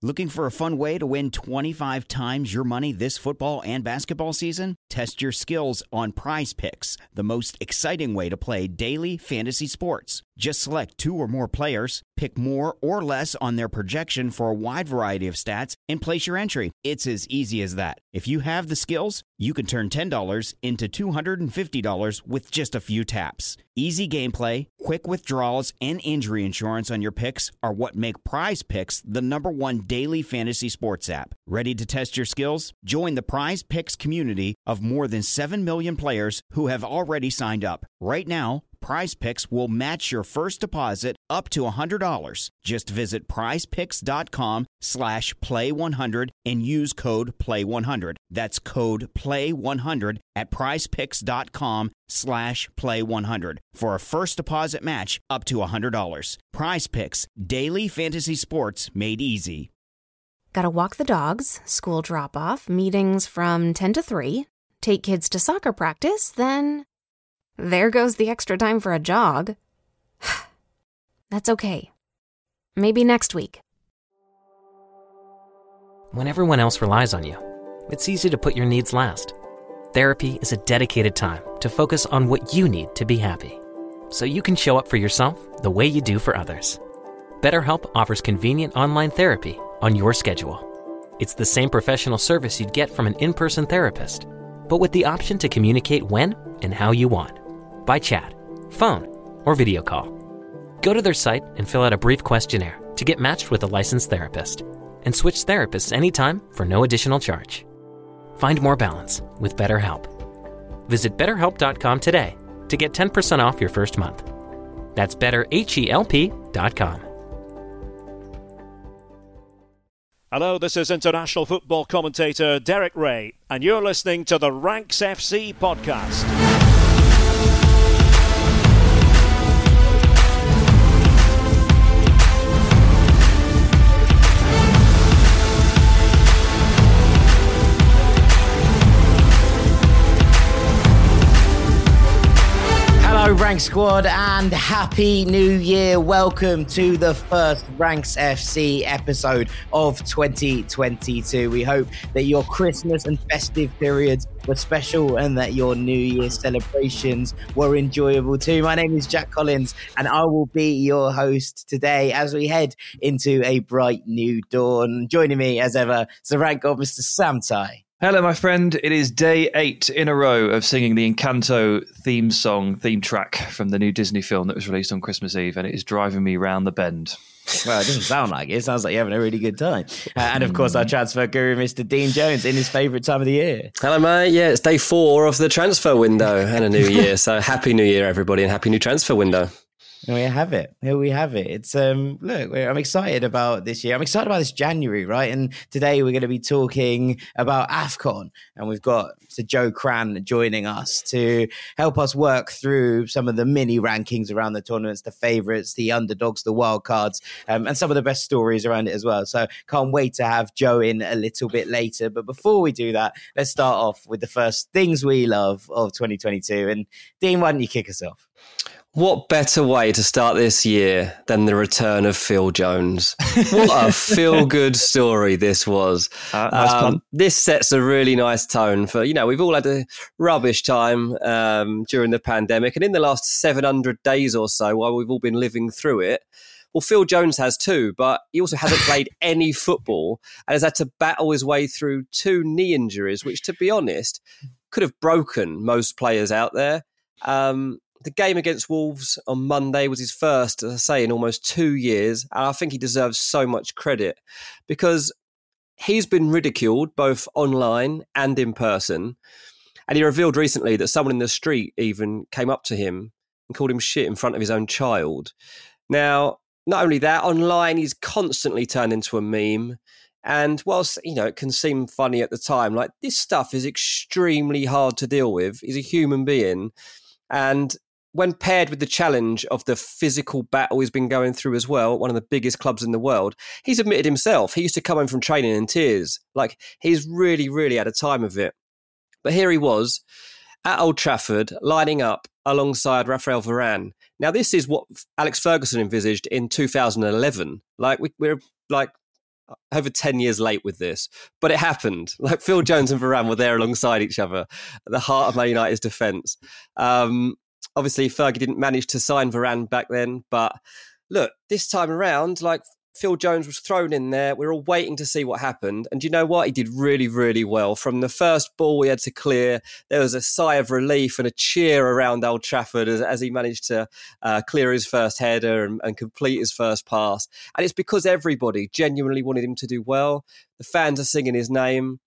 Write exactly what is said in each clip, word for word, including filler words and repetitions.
Looking for a fun way to win twenty-five times your money this football and basketball season? Test your skills on Prize Picks, the most exciting way to play daily fantasy sports. Just select two or more players, pick more or less on their projection for a wide variety of stats, and place your entry. It's as easy as that. If you have the skills, you can turn ten dollars into two hundred fifty dollars with just a few taps. Easy gameplay, quick withdrawals, and injury insurance on your picks are what make Prize Picks the number one daily fantasy sports app. Ready to test your skills? Join the Prize Picks community of more than seven million players who have already signed up. Right now, Prize Picks will match your first deposit up to one hundred dollars. Just visit prizepicks.com slash play one hundred and use code play one hundred. That's code play one hundred at prizepicks.com slash play one hundred for a first deposit match up to one hundred dollars. Prize Picks, daily fantasy sports made easy. Gotta walk the dogs, school drop-off, meetings from ten to three, take kids to soccer practice, then there goes the extra time for a jog. That's okay. Maybe next week. When everyone else relies on you, it's easy to put your needs last. Therapy is a dedicated time to focus on what you need to be happy, so you can show up for yourself the way you do for others. BetterHelp offers convenient online therapy on your schedule. It's the same professional service you'd get from an in-person therapist, but with the option to communicate when and how you want, by chat, phone, or video call. Go to their site and fill out a brief questionnaire to get matched with a licensed therapist, and switch therapists anytime for no additional charge. Find more balance with BetterHelp. Visit better help dot com today to get ten percent off your first month. That's better help dot com. Hello, this is international football commentator Derek Ray, and you're listening to the Ranks F C podcast. Hello, Ranks Squad, and Happy New Year. Welcome to the first Ranks F C episode of twenty twenty-two. We hope that your Christmas and festive periods were special and that your New Year celebrations were enjoyable too. My name is Jack Collins, and I will be your host today as we head into a bright new dawn. Joining me, as ever, is the rank of Mister Sam Tighe. Hello, my friend. It is day eight in a row of singing the Encanto theme song, theme track from the new Disney film that was released on Christmas Eve, and it is driving me round the bend. Well, it doesn't sound like it. It sounds like you're having a really good time. Uh, and, of course, our transfer guru, Mister Dean Jones, in his favourite time of the year. Hello, mate. Yeah, it's day four of the transfer window and a new year. So happy new year, everybody, and happy new transfer window. Here we have it. Here we have it. It's um. Look, I'm excited about this year. I'm excited about this January, right? And today we're going to be talking about AFCON, and we've got Mister Joe Cran joining us to help us work through some of the mini rankings around the tournaments, the favourites, the underdogs, the wild cards, um, and some of the best stories around it as well. So can't wait to have Joe in a little bit later. But before we do that, let's start off with the first things we love of twenty twenty-two. And Dean, why don't you kick us off? What better way to start this year than the return of Phil Jones? What a feel-good story this was. Uh, nice um, this sets a really nice tone for, you know, we've all had a rubbish time um, during the pandemic, and in the last seven hundred days or so, while we've all been living through it, well, Phil Jones has too, but he also hasn't played any football and has had to battle his way through two knee injuries, which, to be honest, could have broken most players out there. Um, The game against Wolves on Monday was his first, as I say, in almost two years. And I think he deserves so much credit because he's been ridiculed both online and in person. And he revealed recently that someone in the street even came up to him and called him shit in front of his own child. Now, not only that, online he's constantly turned into a meme. And whilst, you know, it can seem funny at the time, like this stuff is extremely hard to deal with. He's a human being. And when paired with the challenge of the physical battle he's been going through as well, one of the biggest clubs in the world, he's admitted himself, he used to come home from training in tears. Like, he's really, really had a time of it. But here he was at Old Trafford, lining up alongside Raphael Varane. Now, this is what Alex Ferguson envisaged in two thousand eleven. Like, we, we're like over ten years late with this, but it happened. Like Phil Jones and Varane were there alongside each other at the heart of Man United's defence. Um, obviously, Fergie didn't manage to sign Varane back then, but look, this time around, like Phil Jones was thrown in there. We were all waiting to see what happened. And you know what? He did really, really well. From the first ball we had to clear, there was a sigh of relief and a cheer around Old Trafford as, as he managed to uh, clear his first header and, and complete his first pass. And it's because everybody genuinely wanted him to do well. The fans are singing his name.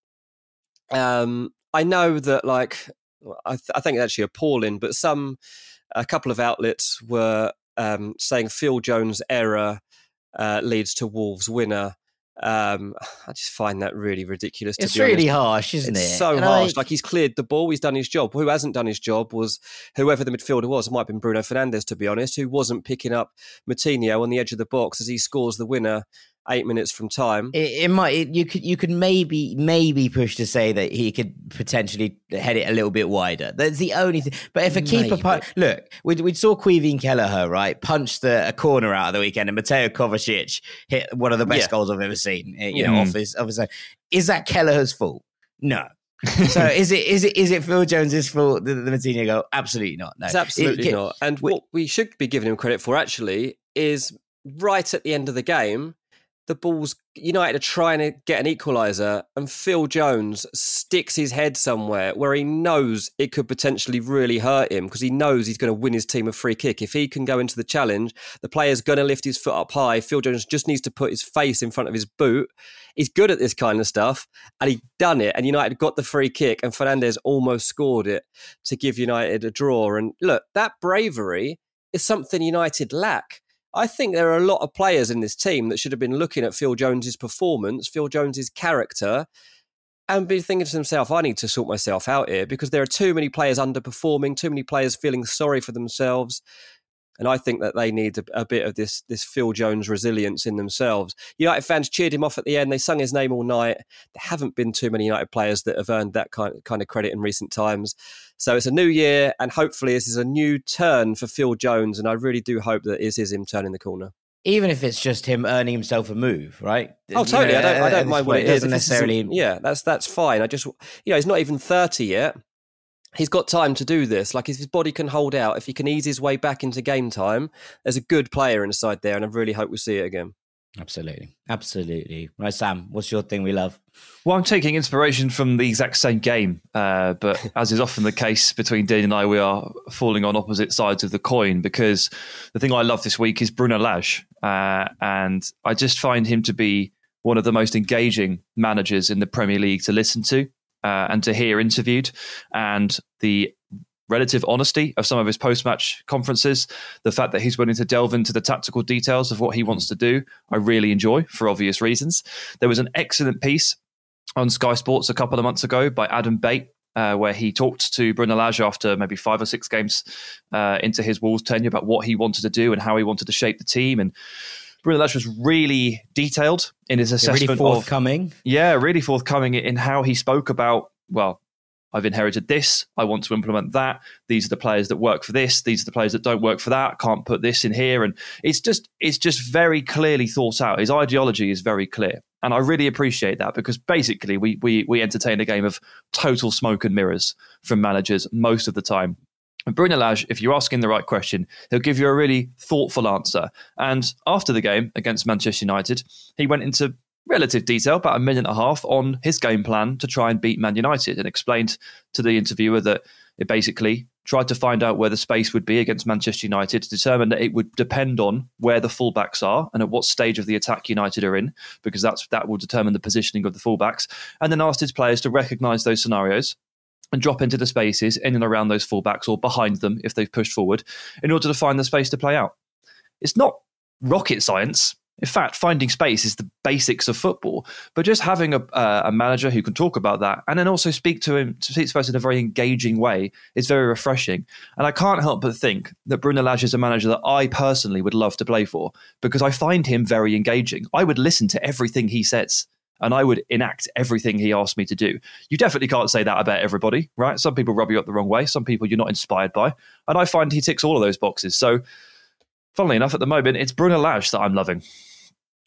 Um, I know that, like, I, th- I think it's actually appalling, but some, a couple of outlets were um, saying Phil Jones' error Uh, leads to Wolves' winner. Um, I just find that really ridiculous. To it's be really honest. harsh, isn't it's it? It's so and harsh. I... Like he's cleared the ball, he's done his job. Who hasn't done his job was whoever the midfielder was. It might have been Bruno Fernandes, to be honest, who wasn't picking up Moutinho on the edge of the box as he scores the winner eight minutes from time. It, it might it, you could you could maybe maybe push to say that he could potentially head it a little bit wider. That's the only thing. But if a keeper Maybe. punch, look, we we saw Quivin Kelleher right punch the a corner out of the weekend, and Mateo Kovacic hit one of the best Yeah. goals I've ever seen. You Yeah. know, off his off his own. Is that Kelleher's fault? No. So is it is it is it Phil Jones's fault that the Moutinho goal? Absolutely not. No, It's absolutely It- not. And we- what we should be giving him credit for actually is right at the end of the game, the ball's United are trying to get an equaliser and Phil Jones sticks his head somewhere where he knows it could potentially really hurt him because he knows he's going to win his team a free kick. If he can go into the challenge, the player's going to lift his foot up high. Phil Jones just needs to put his face in front of his boot. He's good at this kind of stuff and he done it and United got the free kick and Fernandes almost scored it to give United a draw. And look, that bravery is something United lack. I think there are a lot of players in this team that should have been looking at Phil Jones's performance, Phil Jones's character, and be thinking to themselves, I need to sort myself out here because there are too many players underperforming, too many players feeling sorry for themselves. And I think that they need a, a bit of this this Phil Jones resilience in themselves. United fans cheered him off at the end. They sung his name all night. There haven't been too many United players that have earned that kind, kind of credit in recent times. So it's a new year, and hopefully this is a new turn for Phil Jones. And I really do hope that this is him turning the corner. Even if it's just him earning himself a move, right? Oh, totally. You know, I don't, I at don't this mind what point, it is. doesn't If this necessarily. isn't- Yeah, that's that's fine. I just, you know, he's not even thirty yet. He's got time to do this. Like, if his body can hold out, if he can ease his way back into game time, there's a good player inside there, and I really hope we see it again. Absolutely. Absolutely. Right, Sam, what's your thing we love? Well, I'm taking inspiration from the exact same game, uh, but as is often the case between Dean and I, we are falling on opposite sides of the coin because the thing I love this week is Bruno Lage, uh, and I just find him to be one of the most engaging managers in the Premier League to listen to uh, and to hear interviewed, and the relative honesty of some of his post-match conferences, the fact that he's willing to delve into the tactical details of what he wants to do, I really enjoy for obvious reasons. There was an excellent piece on Sky Sports a couple of months ago by Adam Bate, uh, where he talked to Bruno Lage after maybe five or six games uh, into his Wolves tenure about what he wanted to do and how he wanted to shape the team. And Bruno Lage was really detailed in his assessment. Really forthcoming. Of, yeah, really forthcoming in how he spoke about, well, I've inherited this. I want to implement that. These are the players that work for this. These are the players that don't work for that. Can't put this in here. And it's just it's just very clearly thought out. His ideology is very clear. And I really appreciate that because basically we we we entertain a game of total smoke and mirrors from managers most of the time. And Bruno Lage, if you're asking the right question, he'll give you a really thoughtful answer. And after the game against Manchester United, he went into relative detail, about a minute and a half, on his game plan to try and beat Man United and explained to the interviewer that it basically tried to find out where the space would be against Manchester United to determine that it would depend on where the fullbacks are and at what stage of the attack United are in, because that's that will determine the positioning of the fullbacks, and then asked his players to recognise those scenarios and drop into the spaces in and around those fullbacks or behind them if they've pushed forward in order to find the space to play out. It's not rocket science. In fact, finding space is the basics of football, but just having a, uh, a manager who can talk about that and then also speak to him, to speak to us in a very engaging way is very refreshing. And I can't help but think that Bruno Lage is a manager that I personally would love to play for because I find him very engaging. I would listen to everything he says and I would enact everything he asked me to do. You definitely can't say that about everybody, right? Some people rub you up the wrong way. Some people you're not inspired by. And I find he ticks all of those boxes. So funnily enough, at the moment, it's Bruno Lage that I'm loving.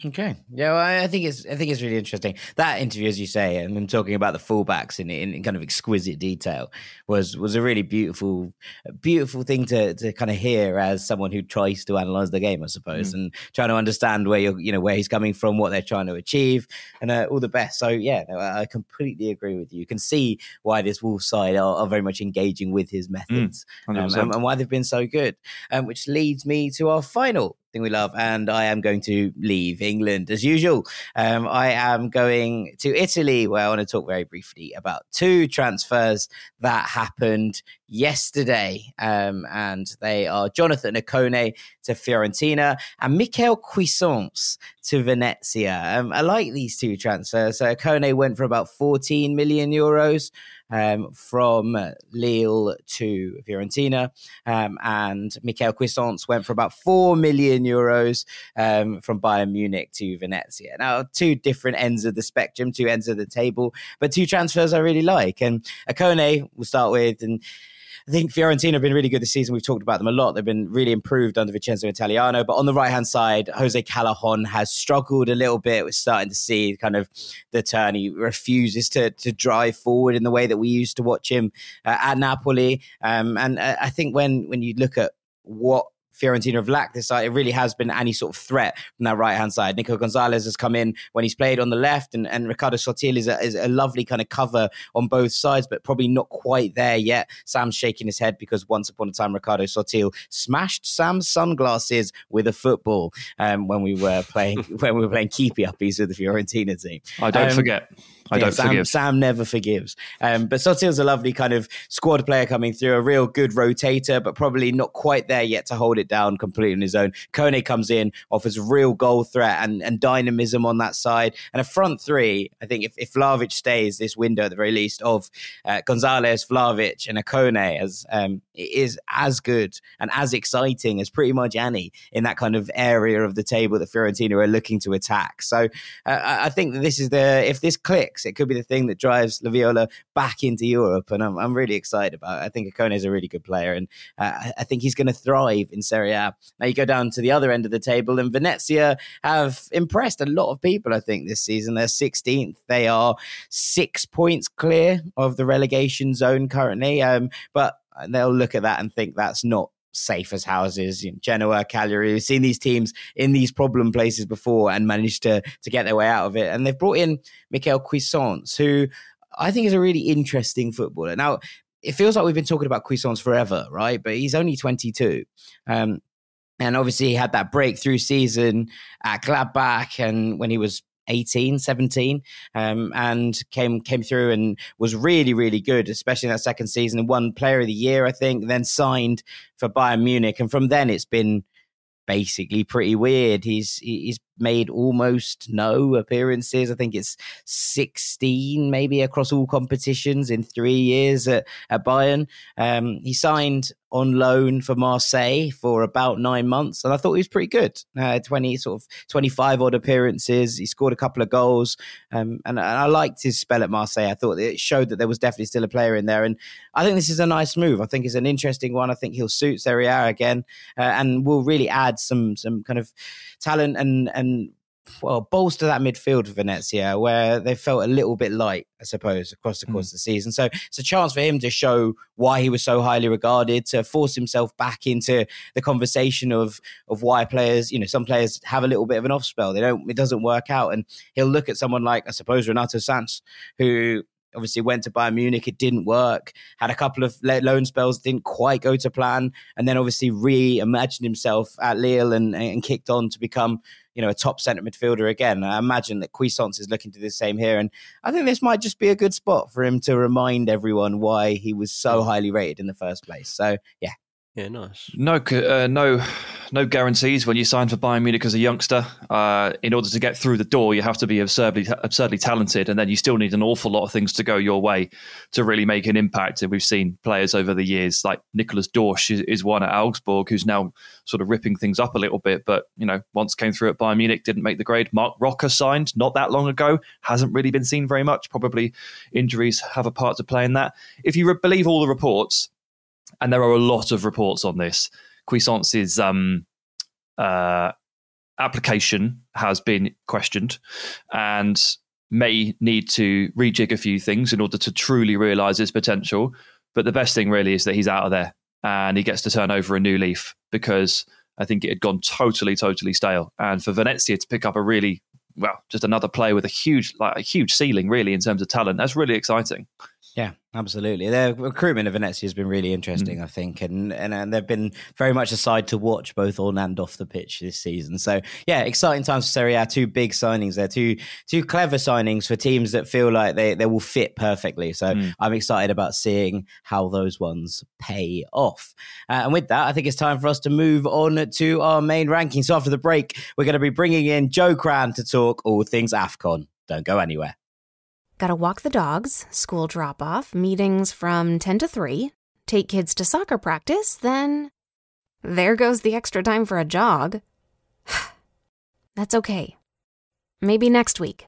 Okay, yeah, well, I think it's I think it's really interesting. That interview, as you say, and them talking about the fullbacks in, in kind of exquisite detail was was a really beautiful, beautiful thing to to kind of hear as someone who tries to analyze the game, I suppose, mm. and trying to understand where you're, you know, where he's coming from, what they're trying to achieve, and uh, all the best. So yeah, no, I completely agree with you. You can see why this Wolves side are, are very much engaging with his methods mm, um, and, and why they've been so good. Um, which leads me to our final thing we love, and I am going to leave England as usual. Um, I am going to Italy, where I want to talk very briefly about two transfers that happened yesterday, um, and they are Jonathan Ikone to Fiorentina and Michael Cuisance to Venezia. Um, I like these two transfers. So Ikone went for about fourteen million euros um, from Lille to Fiorentina, um, and Michael Cuisance went for about four million euros um, from Bayern Munich to Venezia. Now, two different ends of the spectrum, two ends of the table, but two transfers I really like. And Ikone, we'll start with, and I think Fiorentina have been really good this season. We've talked about them a lot. They've been really improved under Vincenzo Italiano. But on the right-hand side, Jose Callejon has struggled a little bit. We're starting to see kind of the turn. He refuses to to drive forward in the way that we used to watch him uh, at Napoli. Um, and uh, I think when when you look at what Fiorentina have lacked this side, it really has been any sort of threat from that right-hand side. Nico Gonzalez has come in when he's played on the left, and, and Ricardo Sottil is a, is a lovely kind of cover on both sides, but probably not quite there yet. Sam's shaking his head because once upon a time, Ricardo Sottil smashed Sam's sunglasses with a football um, when we were playing when we were playing keepy uppies with the Fiorentina team. I don't um, forget. I yeah, don't Sam, forgive. Sam never forgives. Um, but Sottil's a lovely kind of squad player coming through, a real good rotator, but probably not quite there yet to hold it down completely on his own. Kone comes in, offers real goal threat and, and dynamism on that side. And a front three, I think if, if Vlahovic stays this window at the very least, of uh, Gonzalez, Vlahovic and Ikone, as um, is as good and as exciting as pretty much any in that kind of area of the table that Fiorentina are looking to attack. So uh, I think that this is the, if this clicks, it could be the thing that drives La Viola back into Europe, and I'm I'm really excited about it. I think Ikone is a really good player, and uh, I think he's going to thrive in Serie A. Now you go down to the other end of the table, and Venezia have impressed a lot of people, I think, this season. They're sixteenth. They are six points clear of the relegation zone currently, um, but they'll look at that and think that's not safe as houses. You know, Genoa, Cagliari, we've seen these teams in these problem places before and managed to to get their way out of it. And they've brought in Michael Cuisance, who I think is a really interesting footballer. Now, it feels like we've been talking about Cuisance forever, right? But he's only twenty-two. Um, and obviously he had that breakthrough season at Gladbach, and when he was eighteen, seventeen, um, and came came through and was really, really good, especially in that second season, and won Player of the Year, I think, then signed for Bayern Munich. And from then it's been basically pretty weird. He's he's made almost no appearances. I think it's sixteen maybe across all competitions in three years at, at Bayern. Um, he signed on loan for Marseille for about nine months, and I thought he was pretty good. Uh, twenty sort of twenty-five odd appearances. He scored a couple of goals, um, and, and I liked his spell at Marseille. I thought it showed that there was definitely still a player in there, and I think this is a nice move. I think it's an interesting one. I think he'll suit Serie A again, uh, and will really add some some kind of talent and and well, bolster that midfield for Venezia, where they felt a little bit light, I suppose, across the course mm. of the season. So it's a chance for him to show why he was so highly regarded, to force himself back into the conversation of of why players, you know, some players have a little bit of an off spell. They don't, it doesn't work out. And he'll look at someone like, I suppose, Renato Sanz, who obviously went to Bayern Munich, it didn't work, had a couple of loan spells, didn't quite go to plan, and then obviously reimagined himself at Lille and, and kicked on to become, you know, a top centre midfielder again. I imagine that Cuisance is looking to do the same here, and I think this might just be a good spot for him to remind everyone why he was so highly rated in the first place. So, yeah. Yeah, nice. No, uh, no, no guarantees when you sign for Bayern Munich as a youngster. Uh, in order to get through the door, you have to be absurdly, absurdly talented, and then you still need an awful lot of things to go your way to really make an impact. And we've seen players over the years, like Nicolas Dorsch is, is one at Augsburg, who's now sort of ripping things up a little bit. But you know, once came through at Bayern Munich, didn't make the grade. Mark Rocker signed not that long ago, hasn't really been seen very much. Probably injuries have a part to play in that. If you re- believe all the reports. And there are a lot of reports on this. Cuisance is um, uh, application has been questioned and may need to rejig a few things in order to truly realise his potential. But the best thing really is that he's out of there and he gets to turn over a new leaf, because I think it had gone totally, totally stale. And for Venezia to pick up a really, well, just another player with a huge, like a huge ceiling really in terms of talent, that's really exciting. Yeah, absolutely. Their recruitment of Venezia has been really interesting, mm. I think, and, and and they've been very much a side to watch both on and off the pitch this season. So yeah, exciting times for Serie A. Two big signings there, two two clever signings for teams that feel like they, they will fit perfectly. So mm. I'm excited about seeing how those ones pay off. Uh, and with that, I think it's time for us to move on to our main rankings. So after the break, we're going to be bringing in Joe Cran to talk all things AFCON. Don't go anywhere. Gotta walk the dogs, school drop-off, meetings from ten to three, take kids to soccer practice, then there goes the extra time for a jog. That's okay. Maybe next week.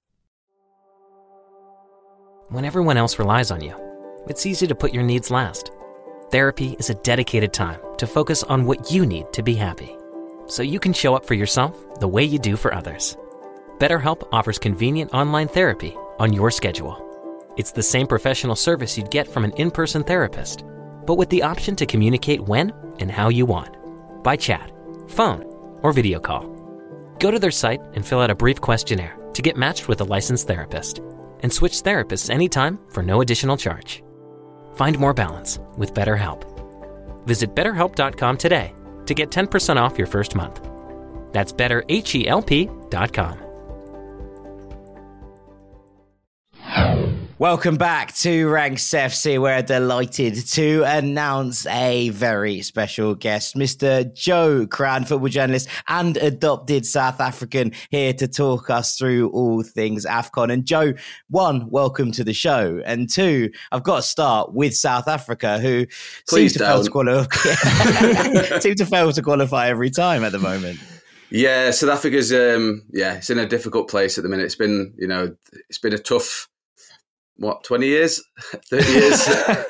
When everyone else relies on you, it's easy to put your needs last. Therapy is a dedicated time to focus on what you need to be happy, so you can show up for yourself the way you do for others. BetterHelp offers convenient online therapy on your schedule. It's the same professional service you'd get from an in-person therapist, but with the option to communicate when and how you want, by chat, phone, or video call. Go to their site and fill out a brief questionnaire to get matched with a licensed therapist, and switch therapists anytime for no additional charge. Find more balance with BetterHelp. Visit better help dot com today to get ten percent off your first month. That's better help dot com. Welcome back to Ranks F C. We're delighted to announce a very special guest, Mister Joe Cran, football journalist and adopted South African, here to talk us through all things AFCON. And Joe, one, welcome to the show. And two, I've got to start with South Africa, who Please seems to don't. fail to qualify. seem to fail to qualify every time at the moment. Yeah, South Africa's um, yeah, it's in a difficult place at the minute. It's been, you know, it's been a tough. What, twenty years, thirty years?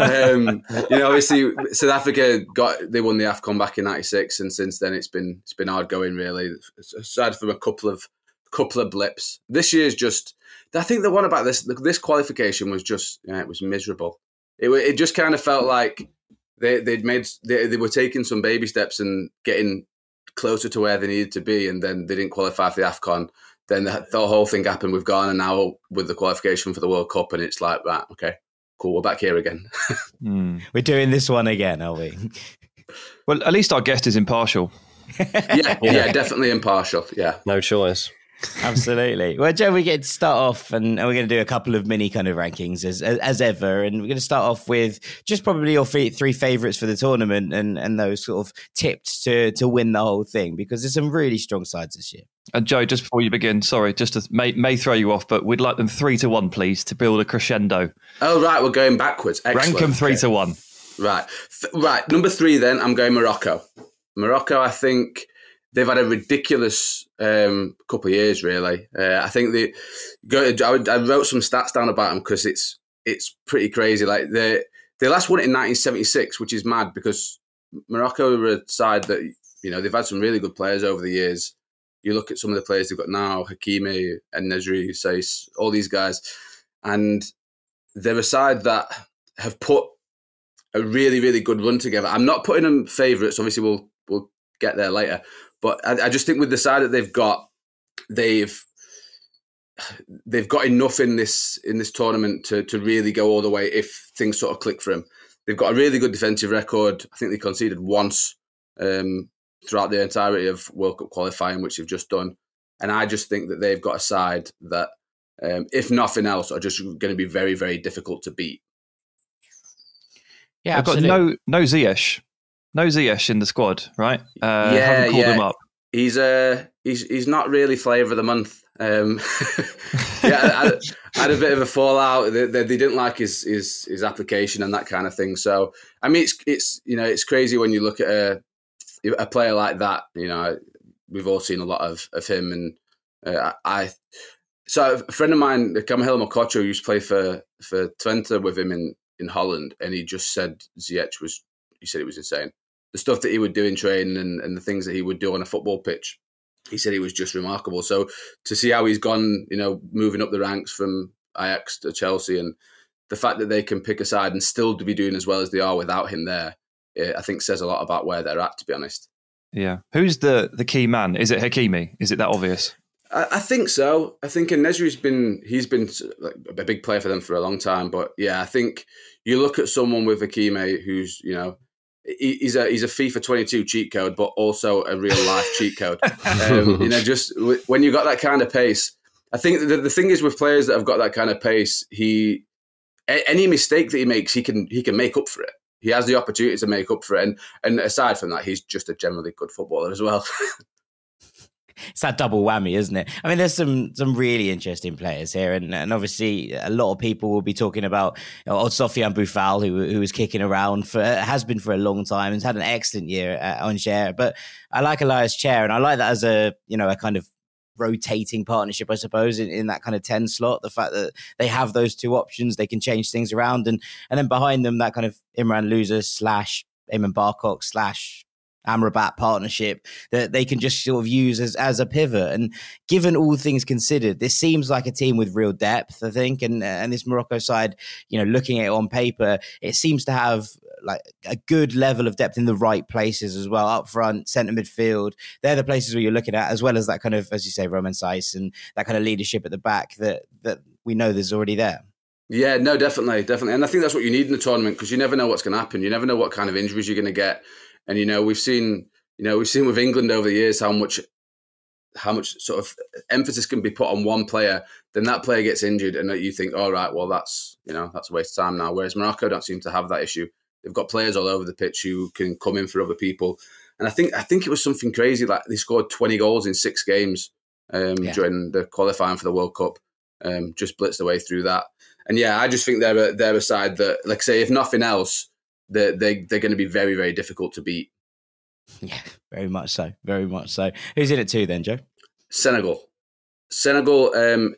um, you know, obviously South Africa got, they won the AFCON back in ninety-six, and since then it's been, it's been hard going really, aside from a couple of, couple of blips. This year's just, I think the one about this, this qualification was just, yeah, it was miserable. It it just kind of felt like they, they'd made, they, they were taking some baby steps and getting closer to where they needed to be, and then they didn't qualify for the AFCON. Then the, the whole thing happened with Ghana now with the qualification for the World Cup, and it's like, right, okay, cool, we're back here again. mm. We're doing this one again, are we? Well, at least our guest is impartial. yeah, yeah, definitely impartial, yeah. No choice. Absolutely. Well, Joe, we get to start off, and we're going to do a couple of mini kind of rankings as as ever, and we're going to start off with just probably your three, three favourites for the tournament, and, and those sort of tipped to to win the whole thing, because there's some really strong sides this year. And Joe, just before you begin, sorry, just to may, may throw you off, but we'd like them three to one, please, to build a crescendo. Oh, right, we're going backwards. Excellent. Rank them three okay. to one. Right, right. Number three, then I'm going Morocco. Morocco, I think. They've had a ridiculous um, couple of years, really. Uh, I think they. Go, I, would, I wrote some stats down about them because it's it's pretty crazy. Like they they last won it in nineteen seventy-six, which is mad because Morocco are a side that, you know, they've had some really good players over the years. You look at some of the players they've got now, Hakimi and Nesri, Saïs, all these guys, and they're a side that have put a really really good run together. I'm not putting them favourites. Obviously, we'll we'll get there later. But I, I just think with the side that they've got, they've they've got enough in this in this tournament to to really go all the way if things sort of click for them. They've got a really good defensive record. I think they conceded once um, throughout the entirety of World Cup qualifying, which they've just done. And I just think that they've got a side that, um, if nothing else, are just going to be very, very difficult to beat. Yeah, I've got no no Ziyech. No Ziyech in the squad, right? Uh, yeah, haven't called yeah. him up. He's uh, he's he's not really flavour of the month. Um, yeah, I, I, I had a bit of a fallout. They, they, they didn't like his, his his application and that kind of thing. So I mean, it's it's you know it's crazy when you look at a a player like that. You know, we've all seen a lot of of him, and uh, I. So a friend of mine, Camilo Mococho, used to play for for Twente with him in, in Holland, and he just said Ziyech was. He said it was insane. The stuff that he would do in training and, and the things that he would do on a football pitch he said he was just remarkable. So to see how he's gone, you know, moving up the ranks from Ajax to Chelsea, and the fact that they can pick a side and still be doing as well as they are without him there, I think says a lot about where they're at, to be honest. Yeah. Who's the the key man? Is it Hakimi? Is it that obvious? I, I think so. I think Nesri's been, he's been like a big player for them for a long time. But yeah, I think you look at someone with Hakimi who's, you know, he, he's a he's a FIFA twenty-two cheat code, but also a real life cheat code. Um, you know, just when you got that kind of pace, I think the, the thing is with players that have got that kind of pace, he any mistake that he makes, he can he can make up for it. He has the opportunity to make up for it. And, and aside from that, he's just a generally good footballer as well. It's that double whammy, isn't it? I mean, there's some some really interesting players here, and, and obviously a lot of people will be talking about you know, Sofiane Boufal, who who was kicking around for has been for a long time and has had an excellent year at Angers. But I like Elias Chair, and I like that as a you know a kind of rotating partnership, I suppose, in, in that kind of ten slot. The fact that they have those two options, they can change things around, and and then behind them that kind of Imran Louza slash Eamon Barcock slash Amrabat partnership that they can just sort of use as, as a pivot. And given all things considered, this seems like a team with real depth, I think. And and this Morocco side, you know, looking at it on paper, it seems to have like a good level of depth in the right places as well. Up front, centre midfield, they're the places where you're looking at, as well as that kind of, as you say, Romain Saïss and that kind of leadership at the back that that we know there's already there. Yeah, no, definitely, definitely. And I think that's what you need in the tournament, because you never know what's going to happen. You never know what kind of injuries you're going to get. And, you know, we've seen, you know, we've seen with England over the years how much, how much sort of emphasis can be put on one player. Then that player gets injured and you think, all right, well, that's, you know, that's a waste of time now. Whereas Morocco don't seem to have that issue. They've got players all over the pitch who can come in for other people. And I think, I think it was something crazy. Like they scored twenty goals in six games um, yeah. during the qualifying for the World Cup. Um, just blitzed their way through that. And yeah, I just think they're a, they're a side that, like I say, if nothing else, They're, they, they're going to be very, very difficult to beat. Yeah, very much so. Very much so. Who's in it too then, Joe? Senegal. Senegal, um,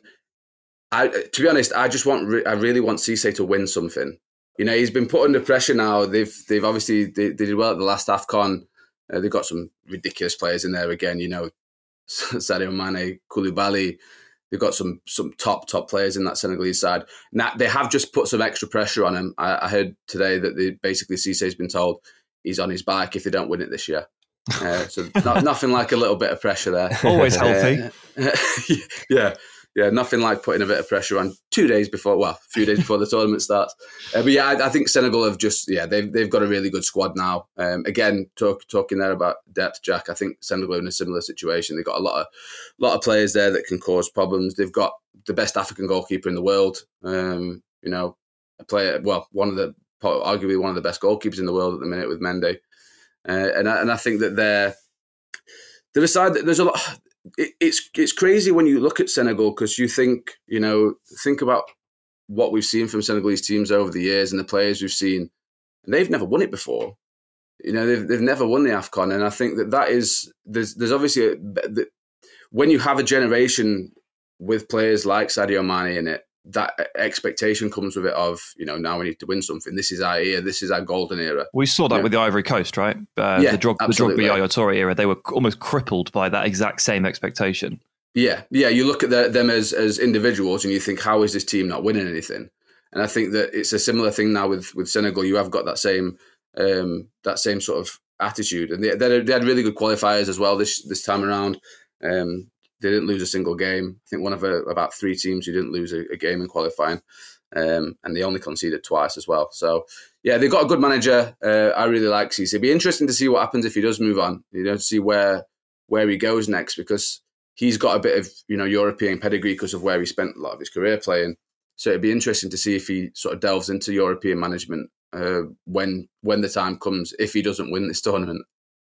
I, to be honest, I just want, I really want Cisse to win something. You know, he's been put under pressure now. They've they've obviously, they, they did well at the last AFCON. Uh, they've got some ridiculous players in there again, you know, Sadio Mane, Koulibaly. They've got some some top, top players in that Senegalese side. Now, they have just put some extra pressure on him. I, I heard today that they, basically Cisse's been told he's on his bike if they don't win it this year. Uh, so not, nothing like a little bit of pressure there. Always healthy. Uh, yeah, yeah, nothing like putting a bit of pressure on two days before, well, a few days before the tournament starts. Uh, but yeah, I, I think Senegal have just, yeah, they've, they've got a really good squad now. Um, again, talk, talking there about depth, Jack, I think Senegal are in a similar situation. They've got a lot of lot of players there that can cause problems. They've got the best African goalkeeper in the world. Um, you know, a player, well, one of the, arguably one of the best goalkeepers in the world at the minute with Mendy. Uh, and, I, and I think that they're, they're a side that there's a lot, it, it's it's crazy when you look at Senegal, because you think, you know, think about what we've seen from Senegalese teams over the years and the players we've seen, and they've never won it before. You know, they've they've never won the AFCON, and I think that that is, there's there's obviously, a, the, when you have a generation with players like Sadio Mane in it, that expectation comes with it of, you know, now we need to win something. This is our era. This is our golden era. We saw that yeah. with the Ivory Coast, right? Uh, yeah, the Drog- the Drogba right. Yaya Toure era. They were almost crippled by that exact same expectation. Yeah, yeah. You look at the, them as as individuals and you think, how is this team not winning anything? And I think that it's a similar thing now with, with Senegal. You have got that same um, that same sort of attitude, and they, they had really good qualifiers as well this this time around. Um, They didn't lose a single game. I think one of a, about three teams who didn't lose a, a game in qualifying, um, and they only conceded twice as well. So, yeah, they've got a good manager. Uh, I really like Cisse. It'd be interesting to see what happens if he does move on. You know, to see where where he goes next, because he's got a bit of, you know, European pedigree because of where he spent a lot of his career playing. So it'd be interesting to see if he sort of delves into European management uh, when when the time comes, if he doesn't win this tournament.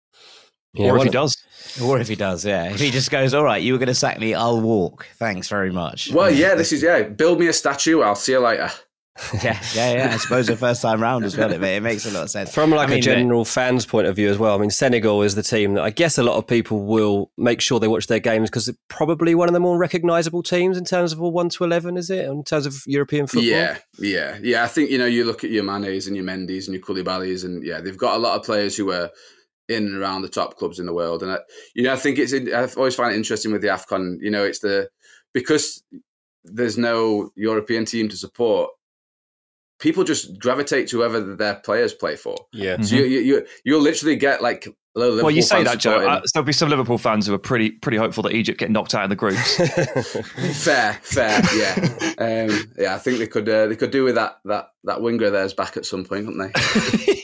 Yeah, or if he does. Or if he does, yeah. If he just goes, all right, you were going to sack me, I'll walk. Thanks very much. Well, yeah, this is, yeah, build me a statue, I'll see you later. yeah, yeah, yeah. I suppose the first time round as well, it, it makes a lot of sense. From like I mean, a general fan's point of view as well, I mean, Senegal is the team that I guess a lot of people will make sure they watch their games because it's probably one of the more recognisable teams in terms of all one to eleven, is it? In terms of European football? Yeah, yeah, yeah. I think, you know, you look at your Manes and your Mendy's and your Koulibalys, and yeah, they've got a lot of players who are, in and around the top clubs in the world. And I, you know, I think it's I've always find it interesting with the AFCON. You know, it's the because there's no European team to support. People just gravitate to whoever their players play for. Yeah. So you, you, you you'll literally get like a little Liverpool well, you say that, Joe. supporting. Uh, there'll be some Liverpool fans who are pretty pretty hopeful that Egypt get knocked out in the groups. fair, fair, yeah, um, yeah. I think they could uh, they could do with that that that winger of theirs back at some point, couldn't they?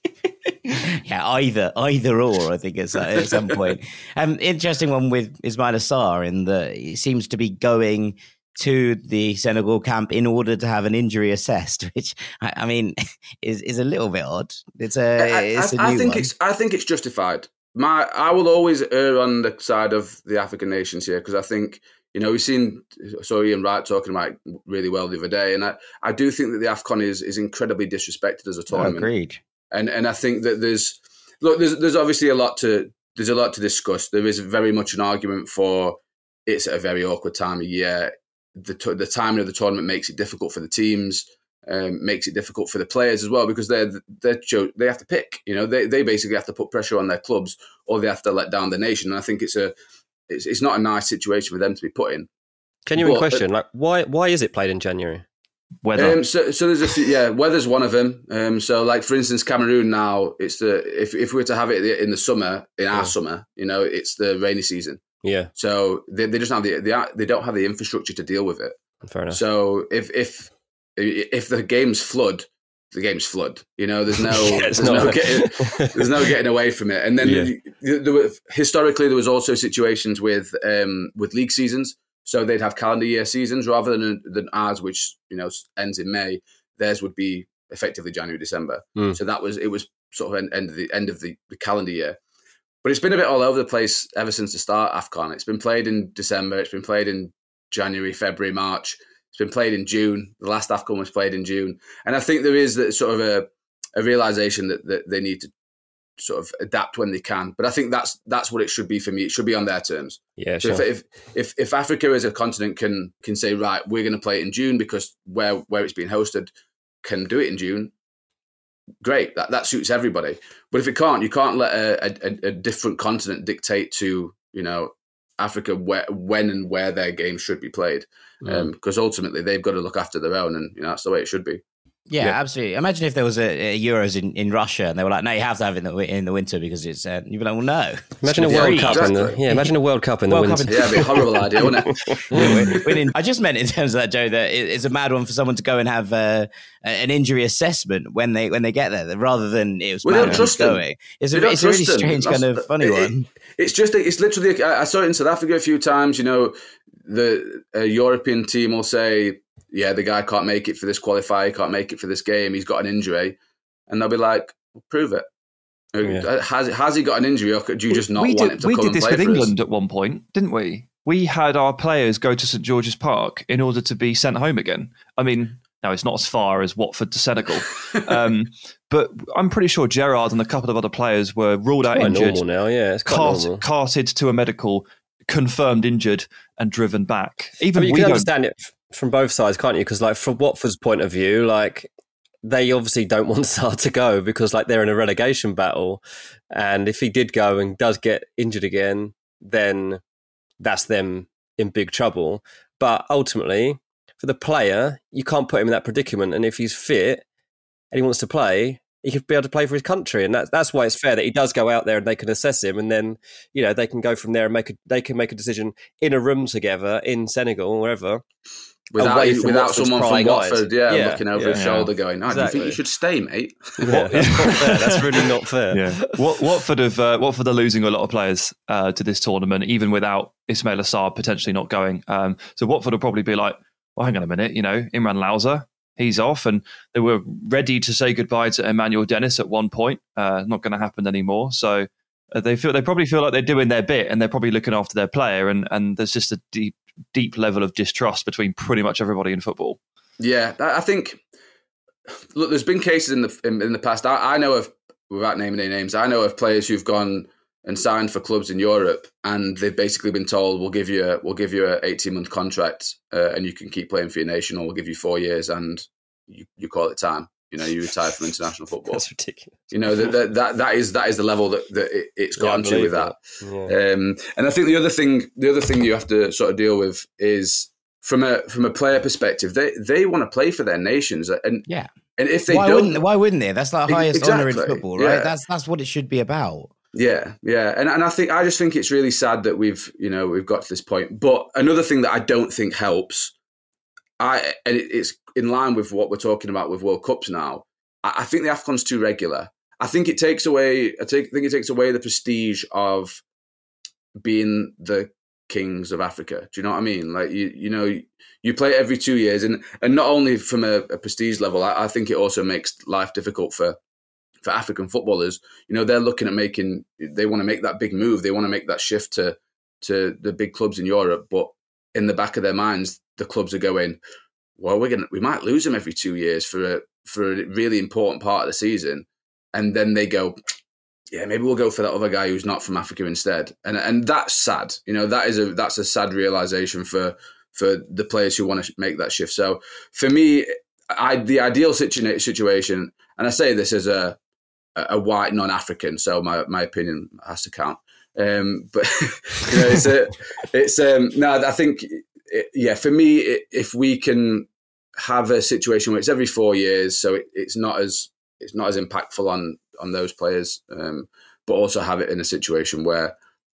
Yeah, either either or. I think it's at some point. Um, interesting one with Ismail Assar in that he seems to be going to the Senegal camp in order to have an injury assessed, which I, I mean is is a little bit odd. It's a, it's a I, I, new I think one. it's I think it's justified. My I will always err on the side of the African nations here because I think you know we've seen so Ian Wright talking about it really well the other day, and I, I do think that the AFCON is is incredibly disrespected as a tournament. Oh, agreed. And and I think that there's look there's there's obviously a lot to there's a lot to discuss. There is very much an argument for it's at a very awkward time of year. The t- the timing of the tournament makes it difficult for the teams, um, makes it difficult for the players as well because they're they cho- they have to pick. You know, they they basically have to put pressure on their clubs or they have to let down the nation. And I think it's a it's, it's not a nice situation for them to be put in. Genuine But, question: uh, like, why why is it played in January? Weather. Um, so, so there's a few, yeah, weather's one of them. Um, so, like for instance, Cameroon now, it's the if if we were to have it in the summer, in Yeah. our summer, you know, it's the rainy season. Yeah, So they they just have the they, they don't have the infrastructure to deal with it. fair enough. So if if if the games flood, the games flood. You know, there's no Yeah, it's there's not- no getting there's no getting away from it. And then Yeah. there, there were, historically there was also situations with um, with league seasons. So they'd have calendar year seasons rather than than ours, which you know ends in May. Theirs would be effectively January, December. Mm. So that was it was sort of end, end of the end of the, the calendar year. But it's been a bit all over the place ever since the start. AFCON. It's been played in December. It's been played in January, February, March. It's been played in June. The last AFCON was played in June, and I think there is that sort of a, a realization that, that they need to sort of adapt when they can. But I think that's that's what it should be for me. It should be on their terms. Yeah, So sure. if, if if if Africa as a continent can can say right, we're going to play it in June because where where it's being hosted can do it in June. Great, that that suits everybody. But if it can't, you can't let a, a, a different continent dictate to you know Africa where when and where their games should be played. Because Mm. um, ultimately they've got to look after their own, and you know that's the way it should be. Yeah, Yeah. absolutely. Imagine if there was a, a Euros in, in Russia and they were like, no, you have to have it in the, in the winter because it's, uh, you'd be like, well, no. Imagine a Yeah, World Cup in the exactly. yeah. Imagine a World Cup in the World Cup winter. in- Yeah, it'd be a horrible idea, wouldn't it? We're- we're in- I just meant in terms of that, Joe, that it- it's a mad one for someone to go and have uh, an injury assessment when they when they get there, rather than it was Well, they mad don't when trust he's them. going. It's They a, don't it's a really trust them. strange That's- kind of funny it- one. It's just, it's literally, I saw it in South Africa a few times, you know, the a European team will say, yeah, the guy can't make it for this qualifier, he can't make it for this game, he's got an injury. And they'll be like, prove it. Yeah. Has, has he got an injury or do you just not we want did, him to we come did and this play with for England us? at one point, didn't we? We had our players go to St George's Park in order to be sent home again. I mean, now it's not as far as Watford to Senegal, um, but I'm pretty sure Gerrard and a couple of other players were ruled out Quite injured, normal now. Yeah, it's quite cart, normal. carted to a medical, confirmed injured, and driven back. I Even mean, you we can don't. understand it f- from both sides, can't you? Because, like, from Watford's point of view, like, they obviously don't want Sarr to go because, like, they're in a relegation battle, and if he did go and does get injured again, then that's them in big trouble. But ultimately, for the player, you can't put him in that predicament, and if he's fit and he wants to play, he could be able to play for his country, and that's that's why it's fair that he does go out there and they can assess him, and then you know they can go from there and make a they can make a decision in a room together in Senegal or wherever. Without, away from without Watford's someone from prying eyes. Watford, yeah, Yeah, looking over yeah. his shoulder going, oh, do you Exactly. think you should stay, mate? Yeah, that's not fair. That's really not fair. Yeah, Wat- Watford have uh, Watford are losing a lot of players uh, to this tournament, even without Ismail Assar potentially not going. Um, so Watford will probably be like, "Well, hang on a minute, you know, Imran Louza, he's off," and they were ready to say goodbye to Emmanuel Dennis at one point. Uh, not going to happen anymore. So uh, they feel they probably feel like they're doing their bit, and they're probably looking after their player. And and there's just a deep deep level of distrust between pretty much everybody in football. Yeah, I I think. Look, there's been cases in the in, in the past. I, I know of, without naming any names, I know of players who've gone and signed for clubs in Europe, and they've basically been told, "We'll give you a, we'll give you a eighteen month contract, uh, and you can keep playing for your nation, or we'll give you four years, and you, you call it time." you know, you retire from international football. That's ridiculous. You know, that that, that, that is that is the level that, that it, it's gotten Yeah, to with that. that. Yeah. Um, and I think the other thing, the other thing you have to sort of deal with is from a from a player perspective, they they want to play for their nations, and yeah, and if they why don't, wouldn't why wouldn't they? That's the highest exactly, honor in football, right? Yeah. That's that's what it should be about. Yeah, yeah, and and I think I just think it's really sad that we've you know we've got to this point. But another thing that I don't think helps, I and it, it's in line with what we're talking about with World Cups now. I, I think the AFCON's too regular. I think it takes away. I take, think it takes away the prestige of being the kings of Africa. Do you know what I mean? Like you, you know, you play it every two years, and and not only from a, a prestige level, I, I think it also makes life difficult for. For African footballers, you know, they're looking at making, they want to make that big move. They want to make that shift to to the big clubs in Europe. But in the back of their minds, the clubs are going, well, we're gonna, we might lose them every two years for a for a really important part of the season. And then they go, yeah, maybe we'll go for that other guy who's not from Africa instead. And and that's sad. You know, that is a that's a sad realization for for the players who want to make that shift. So for me, I the ideal situ- situation, and I say this as a a white non-African, so my, my opinion has to count. Um, but you know, it's a, it's um, no. I think it, yeah, for me, it, if we can have a situation where it's every four years, so it, it's not as it's not as impactful on on those players, um, but also have it in a situation where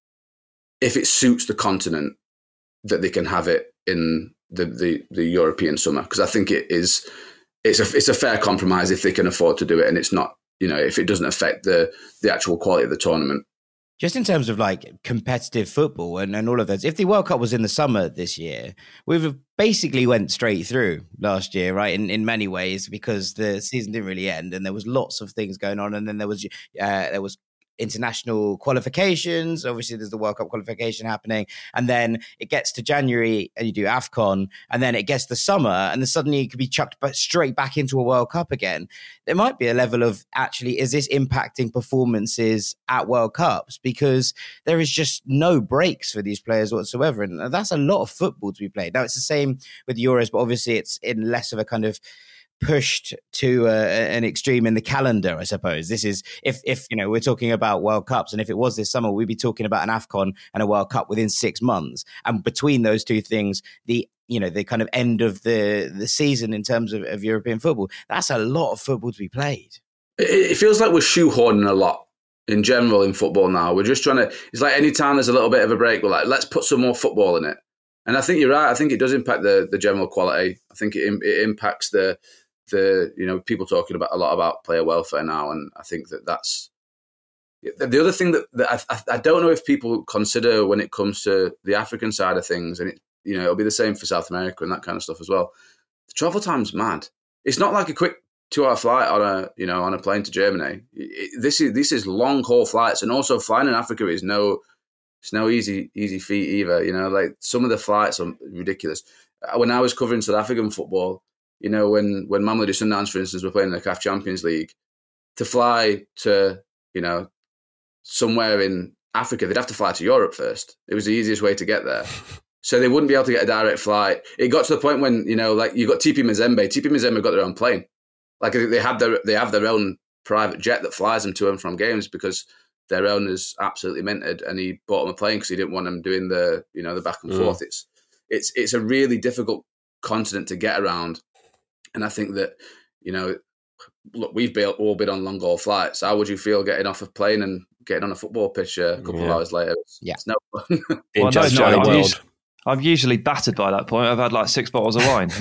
if it suits the continent, that they can have it in the the, the European summer, because I think it is it's a it's a fair compromise if they can afford to do it, and it's not. You know, if it doesn't affect the the actual quality of the tournament. Just in terms of like competitive football and, and all of those, if the World Cup was in the summer this year, we've basically went straight through last year, right? In in many ways, because the season didn't really end and there was lots of things going on. And then there was uh, there was international qualifications. Obviously, there's the World Cup qualification happening. And then it gets to January and you do AFCON. And then it gets to summer and then suddenly you could be chucked straight back into a World Cup again. There might be a level of actually, is this impacting performances at World Cups? Because there is just no breaks for these players whatsoever. And that's a lot of football to be played. Now, it's the same with the Euros, but obviously it's in less of a kind of pushed to uh, an extreme in the calendar, I suppose. This is, if, if you know, we're talking about World Cups, and if it was this summer, we'd be talking about an AFCON and a World Cup within six months. And between those two things, the, you know, the kind of end of the, the season in terms of, of European football, that's a lot of football to be played. It, it feels like we're shoehorning a lot in general in football now. We're just trying to, it's like any time there's a little bit of a break, we're like, let's put some more football in it. And I think you're right. I think it does impact the, the general quality. I think it, it impacts the, the, you know, people talking about a lot about player welfare now. And I think that that's the other thing that, that I, I don't know if people consider when it comes to the African side of things. And it, you know, it'll be the same for South America and that kind of stuff as well. The travel time's mad. It's not like a quick two hour flight on a, you know, on a plane to Germany. It, this is, this is long haul flights. And also flying in Africa is no, it's no easy, easy feat either. You know, like some of the flights are ridiculous. When I was covering South African football, you know, when, when Mamelodi Sundowns, for instance, were playing in the C A F Champions League, to fly to, you know, somewhere in Africa, they'd have to fly to Europe first. It was the easiest way to get there. So they wouldn't be able to get a direct flight. It got to the point when, you know, like you got T P Mazembe. T P Mazembe got their own plane. Like they had their, they have their own private jet that flies them to and from games because their owner's absolutely minted, and he bought them a plane because he didn't want them doing the, you know, the back and mm. forth. It's, it's, it's a really difficult continent to get around. And I think that, you know, look, we've been, all been on long haul flights. How would you feel getting off a plane and getting on a football pitch a couple yeah. of hours later? It's, yeah. it's no fun. In well, just no, no, world. I'm, usually, I'm usually battered by that point. I've had like six bottles of wine.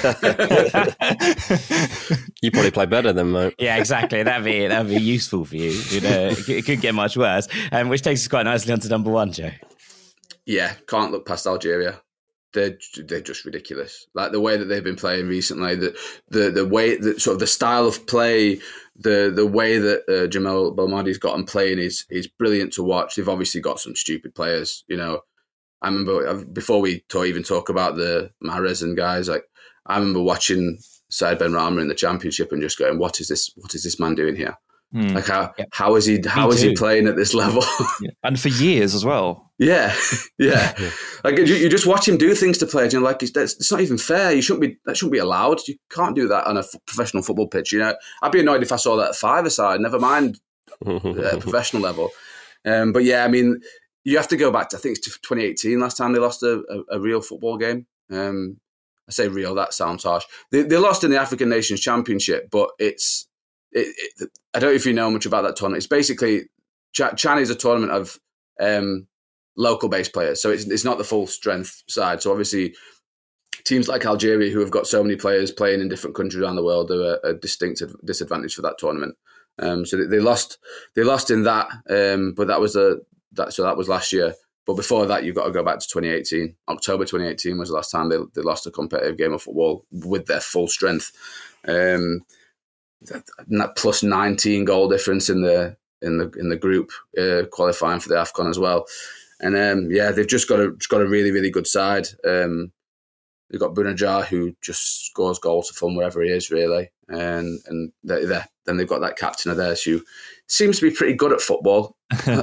You probably play better than mate. Yeah, exactly. That'd be that'd be useful for you. It, uh, it, it could get much worse. Um, which takes us quite nicely on to number one, Joe. Yeah, can't look past Algeria. They're they're just ridiculous. Like the way that they've been playing recently, the the the way that sort of the style of play, the the way that uh, Jamel Belmadi's got them playing is is brilliant to watch. They've obviously got some stupid players. You know, I remember before we talk, even talk about the Mahrez and guys, like I remember watching Said Benrahma in the Championship and just going, "What is this? What is this man doing here?" Mm. Like how Yep. how is he how Me is he too. playing at this level? Yeah. And for years as well. Yeah, yeah. Like you, you just watch him do things to players, and you're like, it's, it's not even fair. You shouldn't be. That shouldn't be allowed. You can't do that on a f- professional football pitch. You know, I'd be annoyed if I saw that at five-a-side. Never mind at a professional level. Um, but yeah, I mean, you have to go back to, I think it's twenty eighteen last time they lost a, a, a real football game. Um, I say real, that sounds harsh. They, they lost in the African Nations Championship, but it's. It, it, I don't know if you know much about that tournament. It's basically Ch- Chan is a tournament of. Um, local based players, so it's it's not the full strength side. So obviously teams like Algeria, who have got so many players playing in different countries around the world, are a, a distinct disadvantage for that tournament. Um, so they, they lost they lost in that, um, but that was a that so that was last year. But before that, you've got to go back to twenty eighteen. October twenty eighteen was the last time they they lost a competitive game of football with their full strength. Um, that, that plus nineteen goal difference in the in the in the group uh, qualifying for the AFCON as well. And um, yeah, they've just got a just got a really really good side. Um, they've got Bounedjah, who just scores goals for fun wherever he is, really. And and they're, they're, then they've got that captain of theirs who seems to be pretty good at football.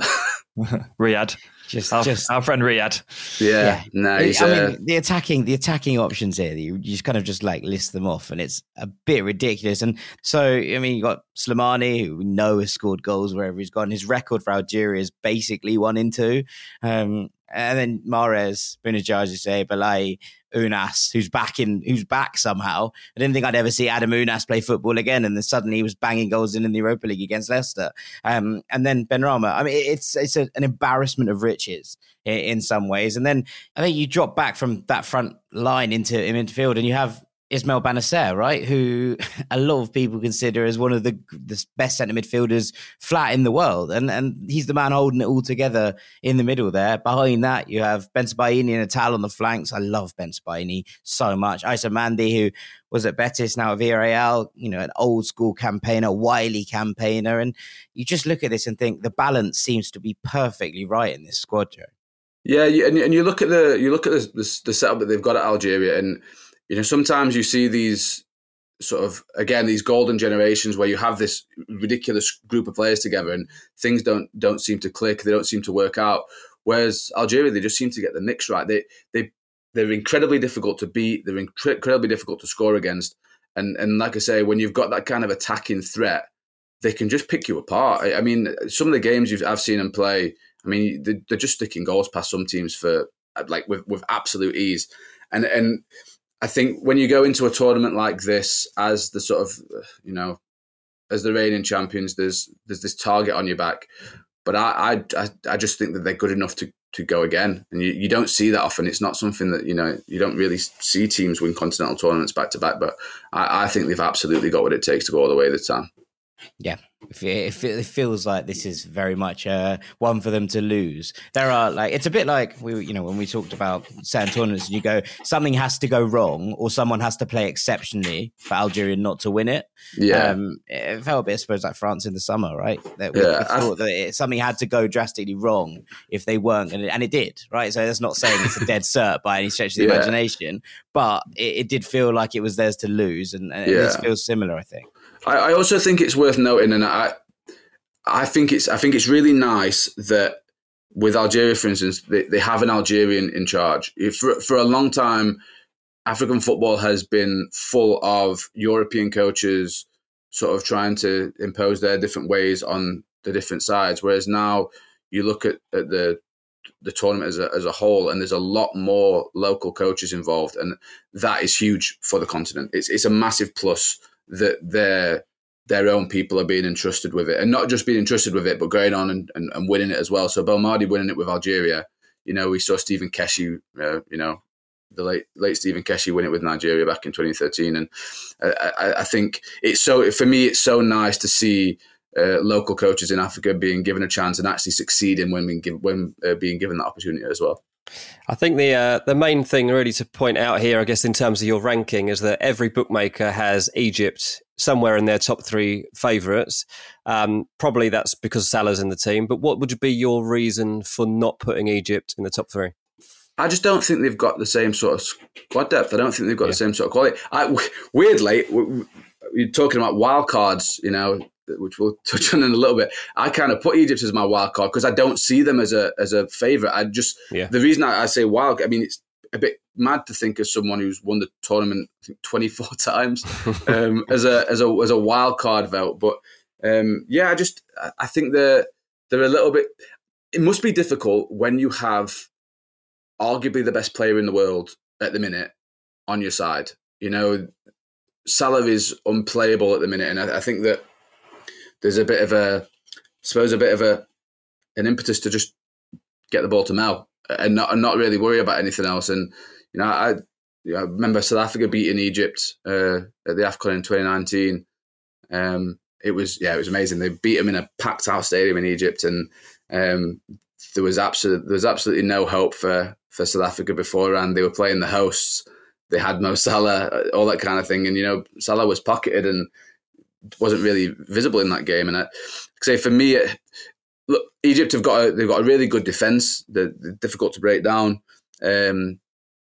Riyadh, Just, our, just our friend Riyadh. Yeah, Yeah. no, he's, I uh, mean, the attacking, the attacking options here, you, you just kind of just like list them off, and it's a bit ridiculous. And so, I mean, you got Slimani, who we know has scored goals wherever he's gone. His record for Algeria is basically one in two. Um, and then Mahrez, Bounedjah, as you say, Belay, Unas, who's back in, who's back somehow. I didn't think I'd ever see Adam Unas play football again, and then suddenly he was banging goals in in the Europa League against Leicester. Um, and then Benrahma. I mean, it's it's a, an embarrassment of riches in, in some ways. And then I think you drop back from that front line into in midfield, and you have Ismail Benacer, right, who a lot of people consider as one of the, the best centre midfielders flat in the world. And and he's the man holding it all together in the middle there. Behind that, you have Bensebaini and Atal on the flanks. I love Bensebaini so much. Aissa Mandi, who was at Betis, now at Villarreal, you know, an old school campaigner, wily campaigner. And you just look at this and think the balance seems to be perfectly right in this squad, Joe. Yeah, you, and, and you look at the you look at the, the, the setup that they've got at Algeria, and you know, sometimes you see these sort of, again, these golden generations where you have this ridiculous group of players together and things don't don't seem to click, they don't seem to work out. Whereas Algeria, they just seem to get the mix right. They they they're incredibly difficult to beat. They're incre- incredibly difficult to score against. And and like I say, when you've got that kind of attacking threat, they can just pick you apart. I, I mean, some of the games you've, I've seen them play, I mean, they, they're just sticking goals past some teams for like with with absolute ease. And and I think when you go into a tournament like this as the sort of, you know, as the reigning champions, there's there's this target on your back. But I I I just think that they're good enough to to go again, and you, you don't see that often. It's not something that, you know, you don't really see teams win continental tournaments back to back. But I, I think they've absolutely got what it takes to go all the way this time. Yeah, it feels like this is very much uh, one for them to lose. There are like, it's a bit like we, you know, when we talked about certain tournaments, and you go, something has to go wrong, or someone has to play exceptionally for Algeria not to win it. Yeah, um, it felt a bit, I suppose, like France in the summer, right? That we, yeah, we thought that it, something had to go drastically wrong if they weren't, and it, and it did, right? So that's not saying it's a dead cert by any stretch of the yeah. imagination, but it, it did feel like it was theirs to lose, and, and yeah. this feels similar, I think. I also think it's worth noting, and I, I think it's, I think it's really nice that with Algeria, for instance, they, they have an Algerian in charge. For for a long time, African football has been full of European coaches sort of trying to impose their different ways on the different sides. Whereas now you look at, at the the tournament as a, as a whole, and there's a lot more local coaches involved, and that is huge for the continent. It's it's a massive plus that their their own people are being entrusted with it, and not just being entrusted with it, but going on and, and, and winning it as well. So Belmadi winning it with Algeria, you know, we saw Stephen Keshi, uh, you know, the late late Stephen Keshi win it with Nigeria back in twenty thirteen, and I, I, I think it's so, for me, it's so nice to see uh, local coaches in Africa being given a chance and actually succeeding when being given, when uh, being given that opportunity as well. I think the uh, the main thing really to point out here, I guess, in terms of your ranking, is that every bookmaker has Egypt somewhere in their top three favourites. Um, probably that's because Salah's in the team. But what would be your reason for not putting Egypt in the top three? I just don't think they've got the same sort of squad depth. I don't think they've got yeah. the same sort of quality. I, weirdly, we're talking about wild cards, you know, which we'll touch on in a little bit, I kind of put Egypt as my wild card because I don't see them as a as a favourite. I just yeah. the reason I, I say wild, I mean it's a bit mad to think of someone who's won the tournament I think twenty-four times um, as a as a as a wild card vote. But um, yeah, I just I think they're they're a little bit. It must be difficult when you have arguably the best player in the world at the minute on your side. You know, Salah is unplayable at the minute, and I, I think that there's a bit of a, I suppose, a bit of a an impetus to just get the ball to Mel and not and not really worry about anything else. And you know, I, you know, I remember South Africa beating Egypt uh, at the AFCON in twenty nineteen. Um, it was yeah, it was amazing. They beat them in a packed house stadium in Egypt, and um, there was absolutely there was absolutely no hope for for South Africa beforehand. They were playing the hosts. They had Mo Salah, all that kind of thing. And, you know, Salah was pocketed and wasn't really visible in that game. And I say for me, it, look, Egypt have got a, they've got a really good defence. They're, they're difficult to break down. Um,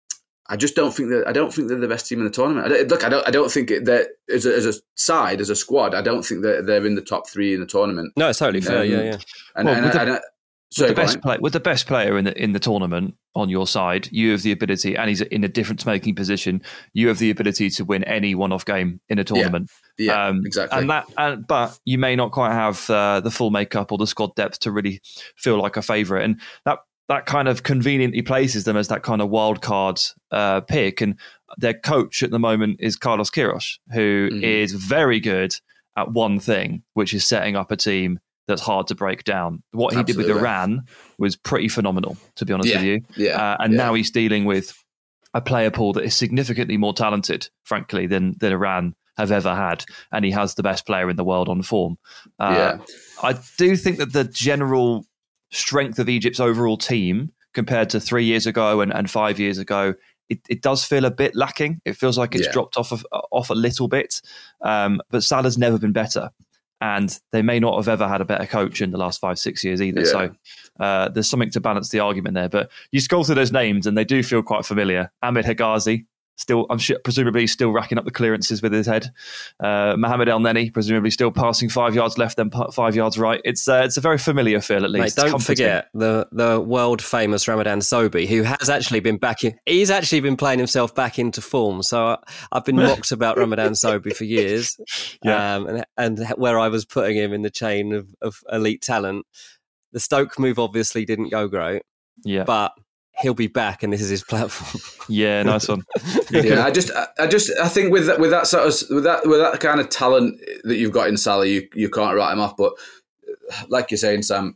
I just don't think that I don't think they're the best team in the tournament. I, look, I don't I don't think that as a, as a side, as a squad, I don't think that they're in the top three in the tournament. No, it's totally fair. Um, yeah, yeah. And, well, and, with, and, the, and, sorry, with, the best play, with the best player in the in the tournament on your side, you have the ability, and he's in a difference-making position. You have the ability to win any one-off game in a tournament. Yeah, yeah um, exactly. And that, and, but you may not quite have uh, the full makeup or the squad depth to really feel like a favourite, and that that kind of conveniently places them as that kind of wild card uh, pick. And their coach at the moment is Carlos Queiroz, who mm-hmm. is very good at one thing, which is setting up a team that's hard to break down. What he Absolutely. did with Iran was pretty phenomenal, to be honest yeah. with you. Yeah. Uh, and yeah. now he's dealing with a player pool that is significantly more talented, frankly, than, than Iran have ever had. And he has the best player in the world on form. Uh, yeah. I do think that the general strength of Egypt's overall team compared to three years ago and, and five years ago, it, it does feel a bit lacking. It feels like it's yeah. dropped off of, off a little bit. Um, but Salah's never been better. And they may not have ever had a better coach in the last five, six years either. Yeah. So uh, there's something to balance the argument there. But you scroll through those names and they do feel quite familiar. Ahmed Hegazi, still, I'm sure, presumably still racking up the clearances with his head. Uh, Mohamed El Neni, presumably still passing five yards left, then five yards right. It's uh, it's a very familiar feel, at least. Mate, don't forget the the world famous Ramadan Sobhi, who has actually been back in. He's actually been playing himself back into form. So I, I've been mocked about Ramadan Sobhi for years, yeah. um, and and where I was putting him in the chain of, of elite talent. The Stoke move obviously didn't go great. Yeah, but he'll be back, and this is his platform. Yeah, nice one. yeah, I just, I just, I think with that, with that sort of, with that, with that kind of talent that you've got in Salah, you you can't write him off. But like you're saying, Sam,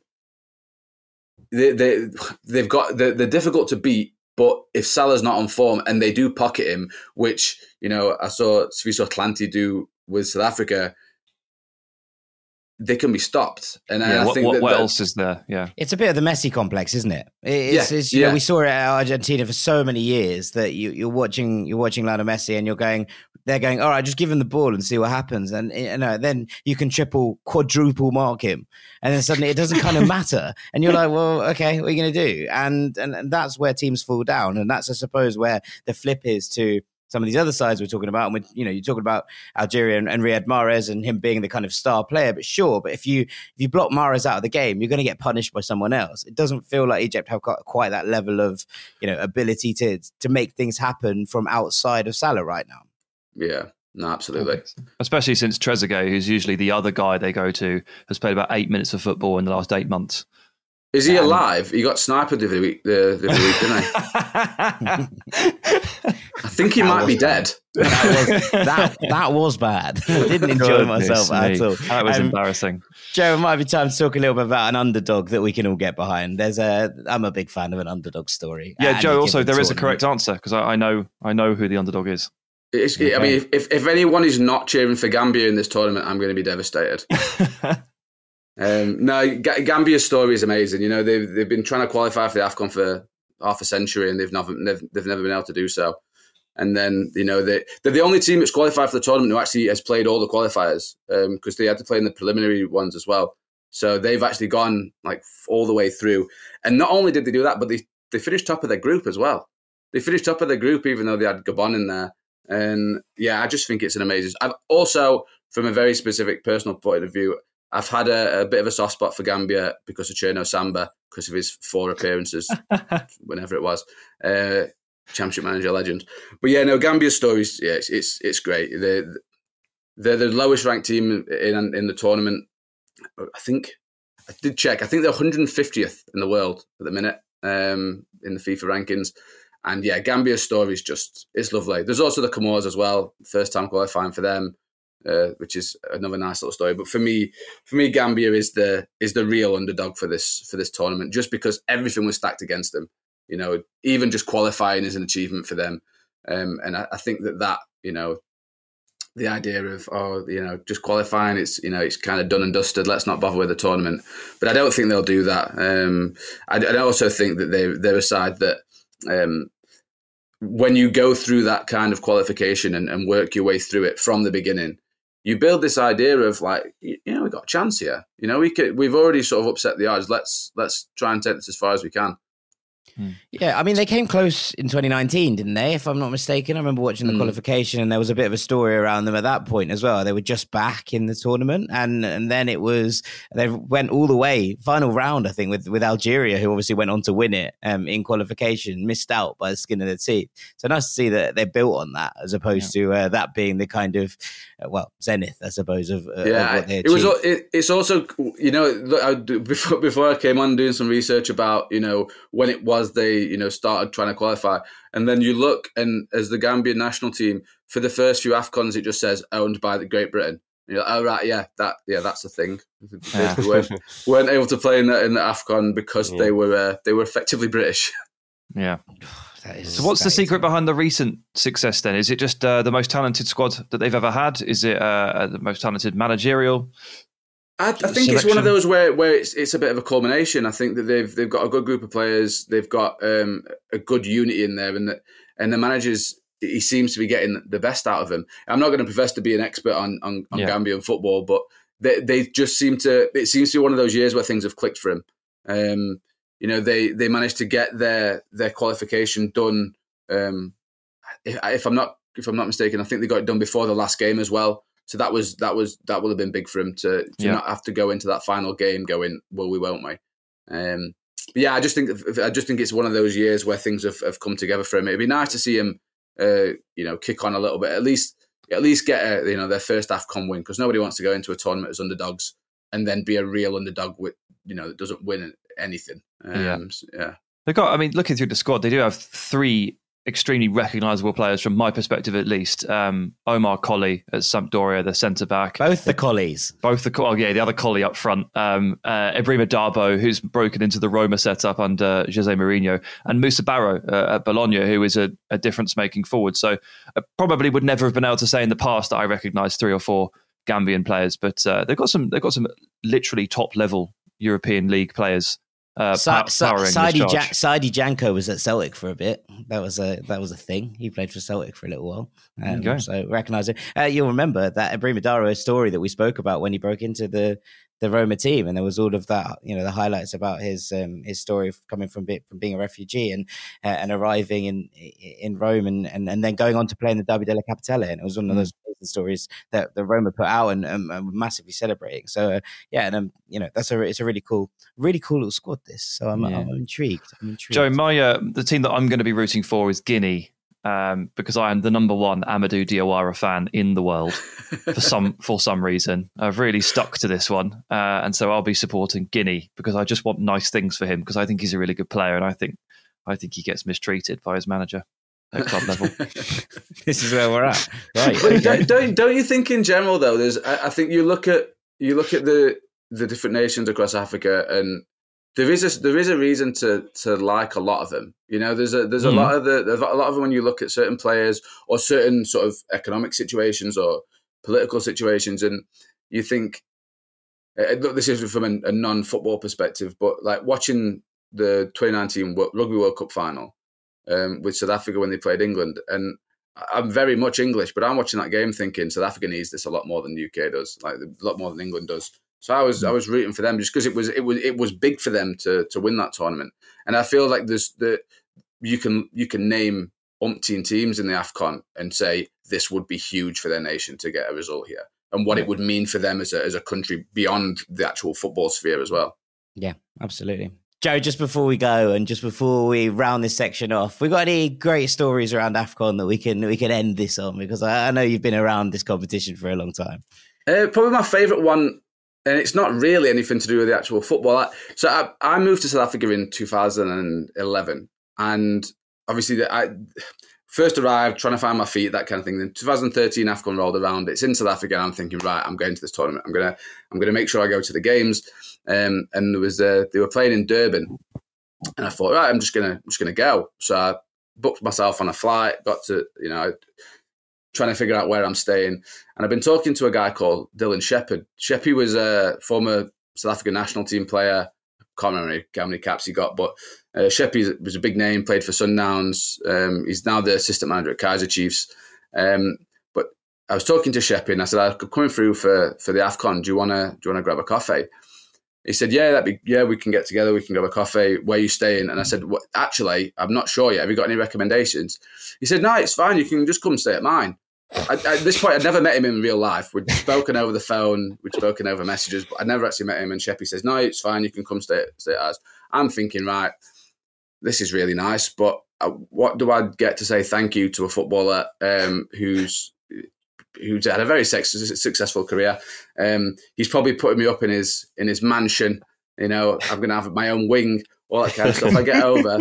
they they they've got they're, they're difficult to beat. But if Salah's not on form and they do pocket him, which you know I saw Sviso Atlanti do with South Africa, they can be stopped. And yeah, I what, think what, that, what that, else is there? Yeah, it's a bit of the Messi complex, isn't it? It's, yeah, it's, you yeah. know, we saw it at Argentina for so many years that you, you're watching, you're watching Lionel Messi, and you're going, they're going, all right, just give him the ball and see what happens, and you know, then you can triple, quadruple mark him, and then suddenly it doesn't kind of matter, and you're like, well, okay, what are you going to do? And, and and that's where teams fall down, and that's, I suppose, where the flip is to some of these other sides we're talking about. And with, you know, you're talking about Algeria and, and Riyad Mahrez and him being the kind of star player, but sure, but if you if you block Mahrez out of the game, you're going to get punished by someone else. It doesn't feel like Egypt have got quite that level of, you know, ability to to make things happen from outside of Salah right now. Yeah, no, absolutely. Especially since Trezeguet, who's usually the other guy they go to, has played about eight minutes of football in the last eight months. Is he um, alive? He got sniped the other week, the, the other week, didn't he? I think he that might be bad. dead. That was, that, that was bad. I didn't enjoy Goodness myself me. at all. That was um, embarrassing. Joe, it might be time to talk a little bit about an underdog that we can all get behind. There's a, I'm a big fan of an underdog story. Yeah, Joe. Also, there is a tournament. correct answer because I, I know, I know who the underdog is. It's, okay. I mean, if, if anyone is not cheering for Gambia in this tournament, I'm going to be devastated. um, no, G- Gambia's story is amazing. You know, they've they've been trying to qualify for the AFCON for half a century, and they've never they've, they've never been able to do so. And then, you know, they, they're the only team that's qualified for the tournament who actually has played all the qualifiers because um, they had to play in the preliminary ones as well. So they've actually gone like all the way through. And not only did they do that, but they, they finished top of their group as well. They finished top of their group even though they had Gabon in there. And yeah, I just think it's an amazing. I've also from a very specific personal point of view, I've had a, a bit of a soft spot for Gambia because of Cherno Samba, because of his four appearances, whenever it was. Uh, Championship manager legend. But yeah, no, Gambia's stories, yeah, it's it's, it's great. They're, they're the lowest ranked team in in the tournament. I think, I did check, I think they're one hundred fiftieth in the world at the minute um, in the FIFA rankings. And yeah, Gambia's story is just, it's lovely. There's also the Comores as well, first time qualifying for them, uh, which is another nice little story. But for me, for me, Gambia is the is the real underdog for this for this tournament, just because everything was stacked against them. You know, even just qualifying is an achievement for them. Um, and I, I think that that, you know, the idea of, oh, you know, just qualifying, it's, you know, it's kind of done and dusted. Let's not bother with the tournament. But I don't think they'll do that. Um, I, I also think that they, they're a side that um, when you go through that kind of qualification and, and work your way through it from the beginning, you build this idea of like, you know, we've got a chance here. You know, we could, we've already sort of upset the odds. Let's, let's try and take this as far as we can. Yeah, I mean, they came close in twenty nineteen, didn't they? If I'm not mistaken, I remember watching the mm. qualification, and there was a bit of a story around them at that point as well. They were just back in the tournament, and and then it was they went all the way, final round, I think, with with Algeria, who obviously went on to win it um, in qualification, missed out by the skin of their teeth. So nice to see that they're built on that, as opposed yeah. to uh, that being the kind of uh, well zenith, I suppose, of, uh, yeah, of what they achieved. It was. It, it's also, you know, look, I, before before I came on doing some research about, you know, when it was they, you know, started trying to qualify, and then you look, and as the Gambian national team, for the first few AFCONs, it just says owned by the Great Britain. And you're like, oh right, yeah, that yeah, that's the thing. Yeah. They weren't, weren't able to play in the in the AFCON because yeah. they were uh, they were effectively British. Yeah. Is, so what's the secret behind the recent success then? Is it just uh, the most talented squad that they've ever had? Is it uh, the most talented managerial? I, I think selection? It's one of those where, where it's it's a bit of a culmination. I think that they've they've got a good group of players. They've got um, a good unity in there, and the, and the manager's, he seems to be getting the best out of them. I'm not going to profess to be an expert on on, on yeah. Gambian football, but they they just seem to. It seems to be one of those years where things have clicked for him. Um, you know, they they managed to get their their qualification done. Um, if, if I'm not if I'm not mistaken, I think they got it done before the last game as well. So that was that was that would have been big for him to, to yeah. not have to go into that final game going, well, we won't we? Um, but yeah, I just think I just think it's one of those years where things have, have come together for him. It'd be nice to see him, uh, you know, kick on a little bit, at least at least get a, you know, their first AFCON win, because nobody wants to go into a tournament as underdogs and then be a real underdog with, you know, that doesn't win anything. Um, yeah. So, yeah, they've got. I mean, looking through the squad, they do have three extremely recognisable players from my perspective, at least. Um, Omar Colley at Sampdoria, the centre back. Both the Collies. Both the oh yeah, the other Colley up front. Um, uh, Ibrahima Darboe, who's broken into the Roma setup under Jose Mourinho, and Moussa Barrow uh, at Bologna, who is a, a difference-making forward. So uh, probably would never have been able to say in the past that I recognise three or four Gambian players, but uh, they've got some. They've got some literally top-level European League players. Uh, Sa- Sa- Saidi, ja- Saidi Janko was at Celtic for a bit. That was a that was a thing. He played for Celtic for a little while. Um, so recognise it. Uh, you'll remember that Ibrahima Darboe story that we spoke about when he broke into the the Roma team, and there was all of that, you know, the highlights about his um, his story coming from be- from being a refugee and uh, and arriving in in Rome and, and and then going on to play in the Derby della Capitale, and it was one of those stories that the Roma put out and, um, and massively celebrating. So uh, yeah, and um, you know, that's a it's a really cool, really cool little squad. This, so I'm, yeah. I'm intrigued. I'm intrigued. Joe, my uh, the team that I'm going to be rooting for is Guinea. Um, because I am the number one Amadou Diawara fan in the world for some for some reason. I've really stuck to this one, uh, and so I'll be supporting Guinea because I just want nice things for him because I think he's a really good player, and I think I think he gets mistreated by his manager at club level. This is where we're at, right? But don't, don't don't you think in general though? There's I, I think you look at you look at the the different nations across Africa and. There is a there is a reason to to like a lot of them. You know, there's a there's a mm. lot of the there's a lot of them when you look at certain players or certain sort of economic situations or political situations, and you think, uh, look, this is from a, a non-football perspective, but like watching the twenty nineteen Rugby World Cup final um, with South Africa when they played England, and I'm very much English, but I'm watching that game thinking South Africa needs this a lot more than the U K does, like a lot more than England does. So I was I was rooting for them just because it was it was it was big for them to to win that tournament, and I feel like there's the you can you can name umpteen teams in the AFCON and say this would be huge for their nation to get a result here. and what it would mean for them as a, as a country beyond the actual football sphere as well. Yeah, absolutely. Joe, just before we go and just before we round this section off, we got any great stories around AFCON that we can we can end this on? Because I, I know you've been around this competition for a long time. Uh, probably my favourite one, and it's not really anything to do with the actual football. I, so I, I moved to South Africa in two thousand eleven, and obviously the, I first arrived trying to find my feet, that kind of thing. Then two thousand thirteen AFCON rolled around. It's in South Africa, and I'm thinking, right, I'm going to this tournament. I'm gonna I'm gonna make sure I go to the games. Um, and there was uh, they were playing in Durban, and I thought, right, I'm just gonna I'm just gonna go. So I booked myself on a flight, got to you know trying to figure out where I'm staying, and I've been talking to a guy called Dylan Shepherd. Sheppy was a former South African national team player. I can't remember how many caps he got, but uh, Sheppy was a big name. Played for Sundowns. Um, he's now the assistant manager at Kaiser Chiefs. Um, but I was talking to Sheppy, and I said, I'm coming through for for the AFCON. Do you wanna do you wanna grab a coffee? He said, yeah, that'd be, yeah, we can get together. We can grab a coffee. Where are you staying? And I said, well, actually, I'm not sure yet. Have you got any recommendations? He said, no, it's fine. You can just come stay at mine. I, at this point, I'd never met him in real life. We'd spoken over the phone. We'd spoken over messages, but I'd never actually met him. And Sheppy says, no, it's fine. You can come stay, stay at ours. I'm thinking, right, this is really nice, but what do I get to say thank you to a footballer um, who's who's had a very successful career? Um, he's probably putting me up in his in his mansion. You know, I'm going to have my own wing, all that kind of stuff. I get over,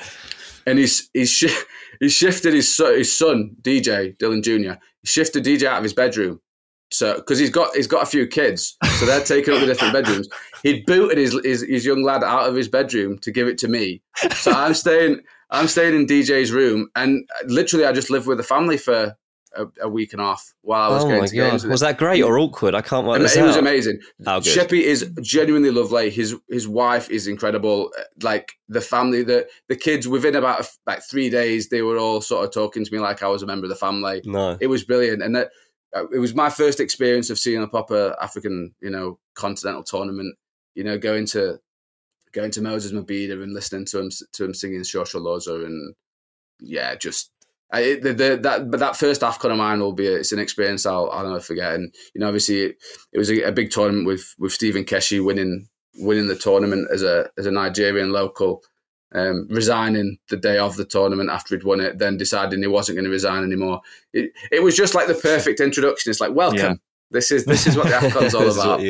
and he's he's sh- he's shifted his son, his son D J Dylan Junior He shifted D J out of his bedroom, so because he's got he's got a few kids, so they're taking up the different bedrooms. He'd booted his, his his young lad out of his bedroom to give it to me. So I'm staying I'm staying in D J's room, and literally I just lived with the family for A, a week and a half while I was oh going my to God. games. Was that great or awkward? I can't work this It out. was amazing. Oh, good. Sheppy is genuinely lovely. His his wife is incredible. Like the family, the the kids, within about like three days, they were all sort of talking to me like I was a member of the family. No. It was brilliant, and that uh, it was my first experience of seeing a proper African, you know, continental tournament. You know, going to going to Moses Mabhida and listening to him to him singing Shosha Loza, and yeah, just. I, the, the, that but that first AFCON of mine will be a, it's an experience I'll I'll never forget. And you know, obviously it, it was a, a big tournament with with Stephen Keshi winning winning the tournament as a as a Nigerian local, um, resigning the day of the tournament after he'd won it, then deciding he wasn't going to resign anymore. It it was just like the perfect introduction. It's like, welcome. Yeah. This is this is what the AFCON's all about.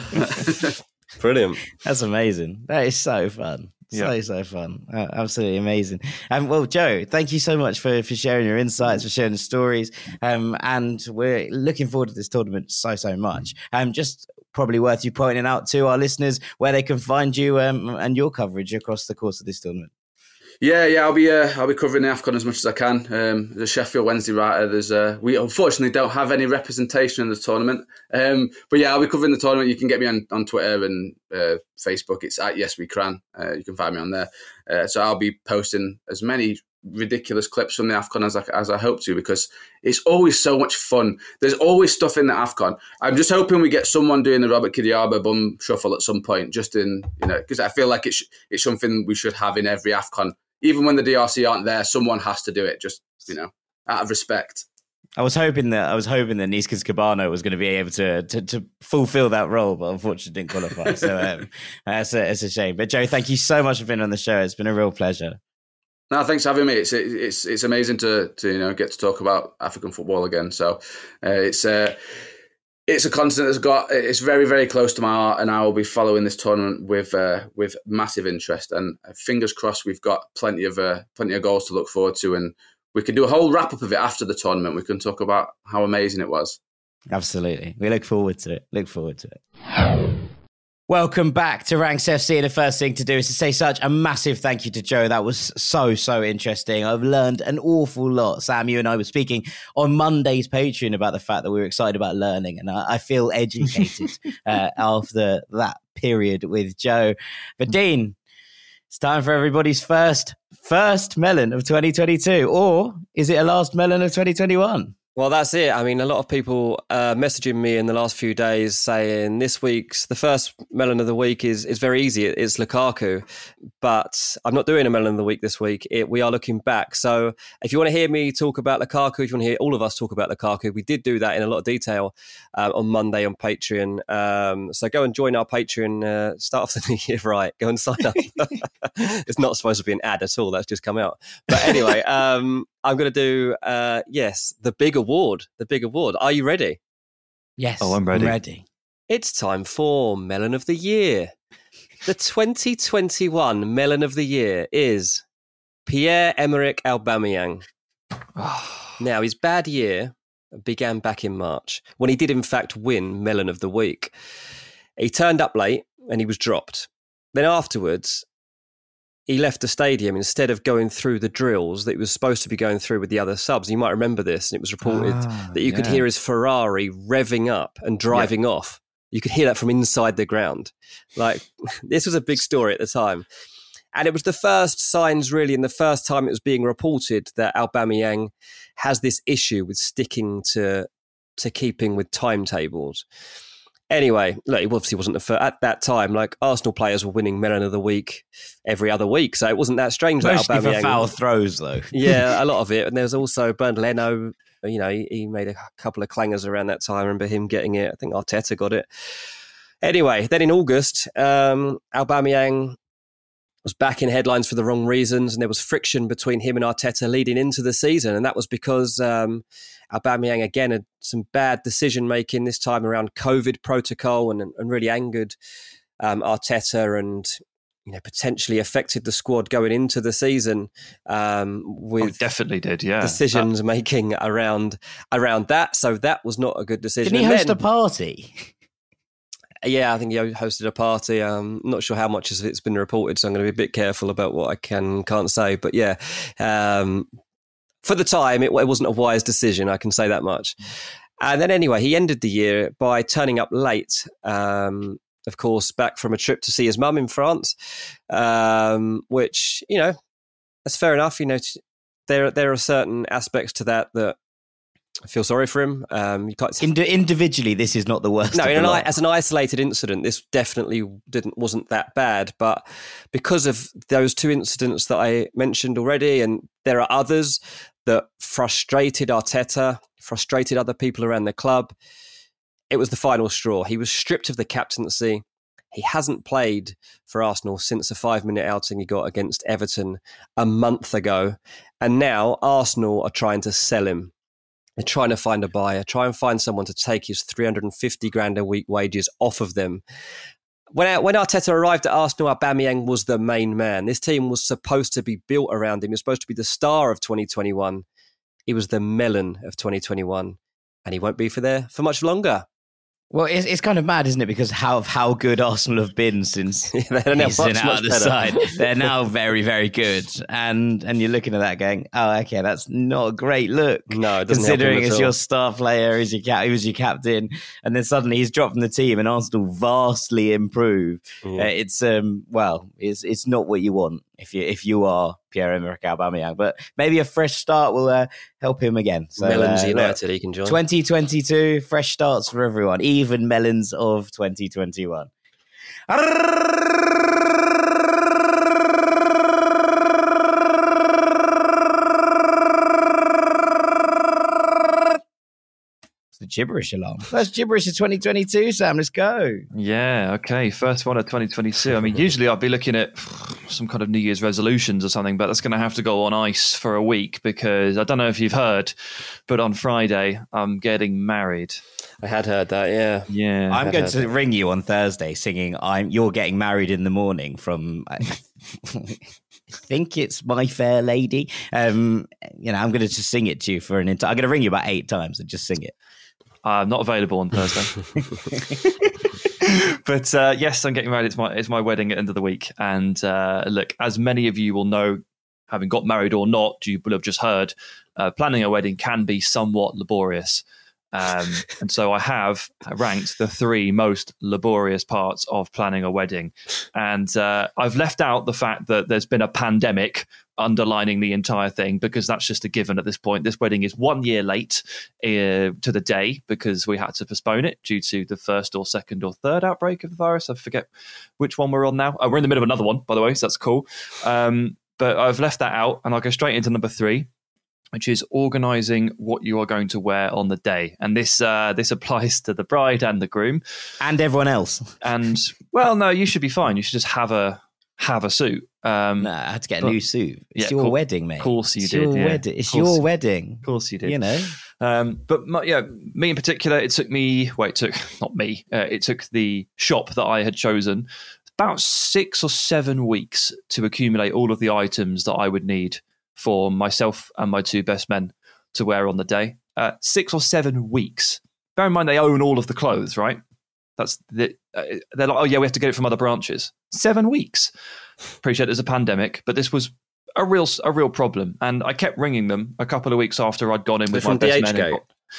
Yeah, brilliant. That's amazing. That is so fun. So, yeah. so fun. Uh, absolutely amazing. Um, well, Joe, thank you so much for, for sharing your insights, for sharing the stories. Um, and we're looking forward to this tournament so, so much. Um, just probably worth you pointing out to our listeners where they can find you um, and your coverage across the course of this tournament. Yeah, yeah, I'll be uh, I'll be covering the AFCON as much as I can. Um, there's a Sheffield Wednesday writer. There's uh, we unfortunately don't have any representation in the tournament. Um, but yeah, I'll be covering the tournament. You can get me on, on Twitter and uh, Facebook. It's at Yes We Cran. Uh, you can find me on there. Uh, so I'll be posting as many ridiculous clips from the AFCON as I, as I hope to, because it's always so much fun. There's always stuff in the AFCON. I'm just hoping we get someone doing the Robert Kidiaba bum shuffle at some point, just in, you know, because I feel like it's it's something we should have in every AFCON. Even when the D R C aren't there, someone has to do it, just, you know, out of respect. I was hoping that I was hoping that Niskins Cabano was going to be able to, to to fulfill that role, but unfortunately didn't qualify. So um, that's a, it's a shame. But Joe, thank you so much for being on the show. It's been a real pleasure. No, thanks for having me. It's it's it's amazing to to you know get to talk about African football again. So uh, it's uh, it's a continent that's got it's very very close to my heart, and I will be following this tournament with uh, with massive interest. And fingers crossed, we've got plenty of uh, plenty of goals to look forward to, and we can do a whole wrap up of it after the tournament. We can talk about how amazing it was. Absolutely, we look forward to it. Look forward to it. Welcome back to Ranks F C. And the first thing to do is to say such a massive thank you to Joe. That was so, so interesting. I've learned an awful lot. Sam, you and I were speaking on Monday's Patreon about the fact that we were excited about learning. And I, I feel educated uh, after that period with Joe. But Dean, it's time for everybody's first, first melon of twenty twenty-two. Or is it a last melon of twenty twenty-one? Well, that's it. I mean, a lot of people uh, messaging me in the last few days saying this week's, the first melon of the week is is very easy. It's Lukaku. But I'm not doing a melon of the week this week. It, we are looking back. So if you want to hear me talk about Lukaku, if you want to hear all of us talk about Lukaku, we did do that in a lot of detail uh, on Monday on Patreon. Um, so go and join our Patreon. Uh, start off the new year right. Go and sign up. It's not supposed to be an ad at all. That's just come out. But anyway, um, I'm going to do, uh, yes, the big award. The big award. Are you ready? Yes. Oh, I'm ready. I'm ready. It's time for Melon of the Year. The twenty twenty-one Melon of the Year is Pierre-Emerick Aubameyang. Now, his bad year began back in March when he did in fact win Melon of the Week. He turned up late and he was dropped. Then afterwards, he left the stadium instead of going through the drills that he was supposed to be going through with the other subs. You might remember this, and it was reported ah, that you yeah. could hear his Ferrari revving up and driving yeah. off. You could hear that from inside the ground. Like, this was a big story at the time. And it was the first signs, really, and the first time it was being reported that Aubameyang has this issue with sticking to to keeping with timetables. Anyway, look, he obviously wasn't the first. At that time, like, Arsenal players were winning Melon of the Week every other week, so it wasn't that strange. Mostly that Aubameyang, for foul throws, though. Yeah, a lot of it. And there was also Bernd Leno. You know, he, he made a couple of clangers around that time. I remember him getting it. I think Arteta got it. Anyway, then in August, um, Aubameyang was back in headlines for the wrong reasons, and there was friction between him and Arteta leading into the season, and that was because um, Aubameyang again had some bad decision making this time around COVID protocol, and, and really angered um, Arteta, and you know potentially affected the squad going into the season um, with oh, definitely did, yeah. decisions that- making around around that. So that was not a good decision. Did he and host then, a party? Yeah, I think he hosted a party. I'm not sure how much of it's been reported, so I'm going to be a bit careful about what I can and can't say. But yeah, um, for the time, it, it wasn't a wise decision, I can say that much. And then anyway, he ended the year by turning up late, um, of course, back from a trip to see his mum in France, um, which, you know, that's fair enough. You know, there, there are certain aspects to that that I feel sorry for him. Um, you can't... Indi- individually, this is not the worst. No, of in the an, lot. as an isolated incident, this definitely didn't wasn't that bad. But because of those two incidents that I mentioned already, and there are others that frustrated Arteta, frustrated other people around the club, it was the final straw. He was stripped of the captaincy. He hasn't played for Arsenal since a five-minute outing he got against Everton a month ago, and now Arsenal are trying to sell him. They're trying to find a buyer, try and find someone to take his three hundred fifty grand a week wages off of them. When, when Arteta arrived at Arsenal, Aubameyang was the main man. This team was supposed to be built around him. He was supposed to be the star of twenty twenty-one. He was the melon of twenty twenty-one, and he won't be for there for much longer. Well, it's, it's kind of mad, isn't it? Because how of how good Arsenal have been since They're now he's much, been out much of the better. side. They're now very, very good. And and you're looking at that going, oh, okay, that's not a great look. No, it doesn't help him considering at it's all. your star player, he's your cap, he was your captain, and then suddenly he's dropped from the team, and Arsenal vastly improve. Yeah. Uh, it's um, well, it's it's not what you want if you if you are Pierre-Emerick Aubameyang, but maybe a fresh start will uh, help him again. So, Melons uh, United, look, he can join. twenty twenty-two, fresh starts for everyone, even melons of twenty twenty-one. It's the gibberish alarm. First gibberish of twenty twenty-two, Sam. Let's go. Yeah, okay. First one of twenty twenty-two. I mean, usually I'd be looking at some kind of New Year's resolutions or something, but that's going to have to go on ice for a week because I don't know if you've heard, but on Friday, I'm getting married. I had heard that, yeah. Yeah. I'm I've going heard to that. ring you on Thursday singing I'm You're Getting Married in the Morning from I think it's My Fair Lady. Um, you know, I'm going to just sing it to you for an entire I'm going to ring you about eight times and just sing it. I'm not available on Thursday. But uh, yes, I'm getting married. It's my it's my wedding at the end of the week. And uh, look, as many of you will know, having got married or not, you will have just heard, uh, planning a wedding can be somewhat laborious. Um, and so I have ranked the three most laborious parts of planning a wedding. And uh, I've left out the fact that there's been a pandemic underlining the entire thing because that's just a given at this point. This wedding is one year late uh, to the day because we had to postpone it due to the first or second or third outbreak of the virus. I forget which one we're on now. Oh, we're in the middle of another one, by the way, so that's cool. Um, but I've left that out, and I'll go straight into number three, which is organising what you are going to wear on the day. And this uh, this applies to the bride and the groom. And everyone else. And, well, no, you should be fine. You should just have a have a suit. Um, no, I had to get a but, new suit. It's yeah, your cool, wedding, mate. Of course you it's did. Your yeah. wedding. It's course, your wedding. Of course you did. You know. Um, but my, yeah, me in particular, it took me, wait, it took, not me, uh, it took the shop that I had chosen about six or seven weeks to accumulate all of the items that I would need for myself and my two best men to wear on the day. Uh, six or seven weeks. Bear in mind, they own all of the clothes, right? That's the, uh, they're like, oh yeah, we have to get it from other branches. Seven weeks. Appreciate there's a pandemic, but this was a real a real problem. And I kept ringing them a couple of weeks after I'd gone in with from my best D H men. Gate.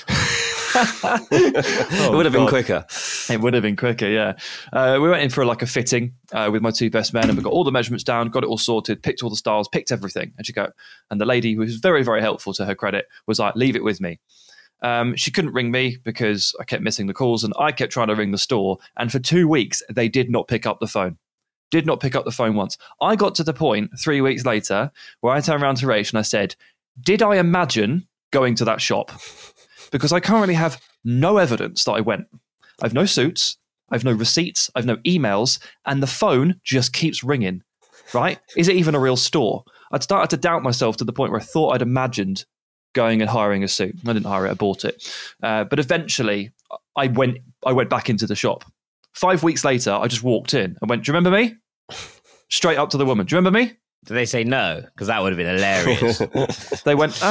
oh, it would have been God. quicker. It would have been quicker, yeah. Uh, we went in for like a fitting uh, with my two best men, and we got all the measurements down, got it all sorted, picked all the styles, picked everything. And she go, and the lady, who was very, very helpful to her credit, was like, leave it with me. Um, she couldn't ring me because I kept missing the calls, and I kept trying to ring the store. And for two weeks, they did not pick up the phone. Did not pick up the phone once. I got to the point three weeks later where I turned around to Rach and I said, did I imagine going to that shop? Because I currently have no evidence that I went. I've no suits, I've no receipts, I've no emails, and the phone just keeps ringing, right? Is it even a real store? I'd started to doubt myself to the point where I thought I'd imagined going and hiring a suit. I didn't hire it, I bought it. Uh, but eventually, I went I went back into the shop. Five weeks later, I just walked in and went, do you remember me? Straight up to the woman. Do you remember me? Did they say no? Because that would have been hilarious. They went,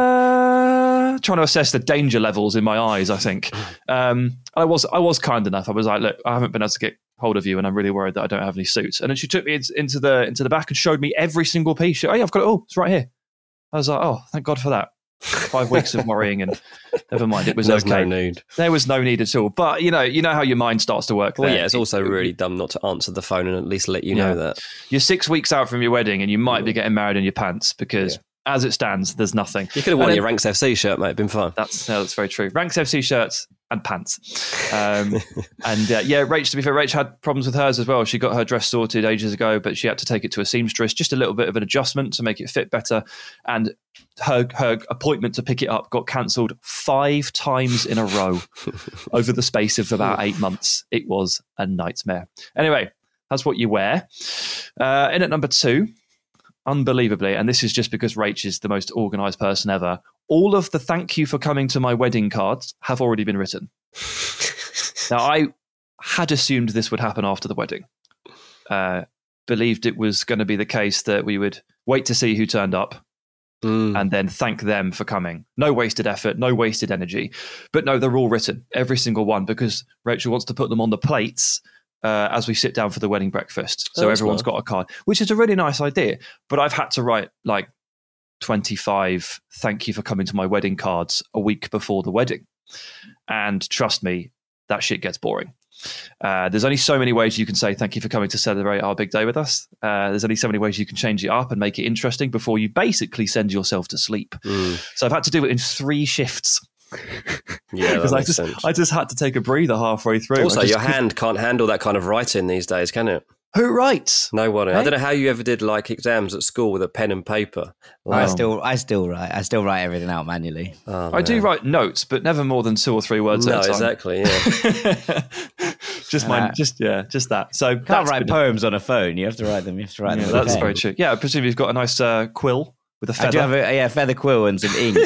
uh, trying to assess the danger levels in my eyes, I think. Um, I was I was kind enough. I was like, look, I haven't been able to get hold of you, and I'm really worried that I don't have any suits. And then she took me into the into the back and showed me every single piece. She, oh, yeah, I've got it all. It's right here. I was like, oh, thank God for that. Five weeks of worrying, and never mind, it was There's okay. no need. There was no need at all. But you know, you know how your mind starts to work. Well, there. yeah, it's also really dumb not to answer the phone and at least let you Yeah. know that. You're six weeks out from your wedding, and you might be getting married in your pants because, Yeah. as it stands, there's nothing. You could have worn And your then- Ranks F C shirt, mate. It'd been fine. That's no, that's very true. Ranks F C shirts and pants. Um, and uh, yeah, Rach, to be fair, Rach had problems with hers as well. She got her dress sorted ages ago, but she had to take it to a seamstress, just a little bit of an adjustment to make it fit better. And her her appointment to pick it up got cancelled five times in a row over the space of about eight months. It was a nightmare. Anyway, that's what you wear. Uh, in at number two, unbelievably, and this is just because Rach is the most organised person ever, all of the thank you for coming to my wedding cards have already been written. Now, I had assumed this would happen after the wedding. Uh, believed it was going to be the case that we would wait to see who turned up Mm. and then thank them for coming. No wasted effort, no wasted energy. But no, they're all written, every single one, because Rachel wants to put them on the plates uh, as we sit down for the wedding breakfast. So Oh, that's everyone's nice. got a card, which is a really nice idea. But I've had to write like twenty-five thank you for coming to my wedding cards a week before the wedding. And trust me, that shit gets boring. Uh, there's only so many ways you can say thank you for coming to celebrate our big day with us. Uh, there's only so many ways you can change it up and make it interesting before you basically send yourself to sleep. Mm. So I've had to do it in three shifts. Yeah, that Because I makes just, sense. I just had to take a breather halfway through. Also, I just your couldn't- hand can't handle that kind of writing these days, can it? Who writes? No one. I Hey? don't know how you ever did like exams at school with a pen and paper. I Like, still, I still write. I still write everything out manually. oh, I do man. write notes, but never more than two or three words No, at a time. exactly. Yeah. just mine, Uh, just yeah, just that. So Can't that's write been- poems on a phone. You have to write them. You have to write Yeah, them. with a that's pen. very true. Yeah, I presume you've got a nice uh, quill with a I feather. do have a yeah, feather quill and some ink.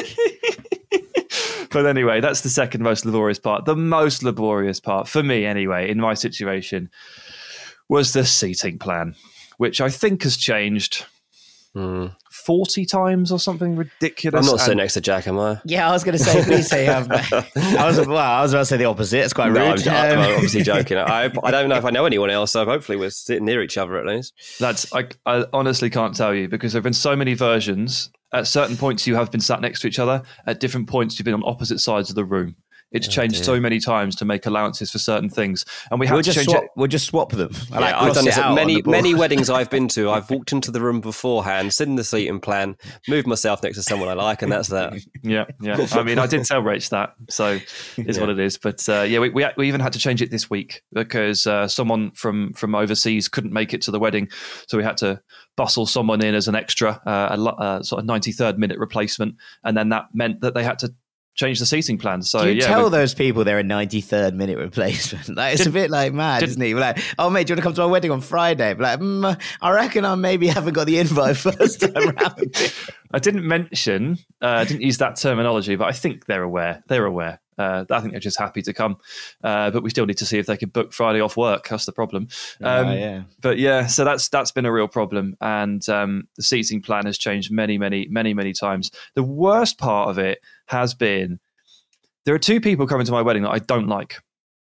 But anyway, that's the second most laborious part. The most laborious part, for me anyway, in my situation, was the seating plan, which I think has changed Mm. forty times or something ridiculous. I'm not And- sitting next to Jack, am I? Yeah, I was going to say, please say. Um, I was well, I was about to say the opposite. It's quite No, rude. I'm, I'm Um, obviously joking. I, I don't know if I know anyone else, so hopefully we're sitting near each other at least. That's I, I honestly can't tell you because there have been so many versions. At certain points, you have been sat next to each other. At different points, you've been on opposite sides of the room. It's Oh, changed dear. so many times to make allowances for certain things, and we have We'll to just change swap. it. We'll just swap them. I like Yeah, I've cross done it this out at on many the board. many weddings I've been to. I've walked into the room beforehand, seen the seating plan, moved myself next to someone I like, and that's that. Yeah, yeah. I mean, I did tell Rach that, so it's Yeah. what it is. But uh, yeah, we, we we even had to change it this week because uh, someone from from overseas couldn't make it to the wedding, so we had to bustle someone in as an extra, uh, a, lo- uh, sort of ninety-third minute replacement, and then that meant that they had to change the seating plan. So Do you yeah, tell we- those people they're a ninety-third minute replacement? Like, it's Did- a bit like mad, did- isn't it? You're like, oh, mate, do you want to come to my wedding on Friday? But like, mm, I reckon I maybe haven't got the invite first time around. I didn't mention, uh, I didn't use that terminology, but I think they're aware. They're aware. Uh, I think they're just happy to come, uh, but we still need to see if they can book Friday off work. That's the problem. Um, Oh, yeah. But yeah, so that's that's been a real problem, and um, the seating plan has changed many, many, many, many times. The worst part of it has been there are two people coming to my wedding that I don't like.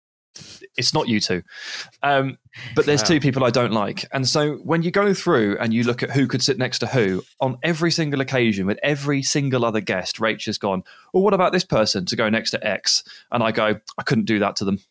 It's not you two, um, but there's Wow. two people I don't like, and so when you go through and you look at who could sit next to who on every single occasion with every single other guest, Rach has gone, well, what about this person to go next to X? And I go, I couldn't do that to them.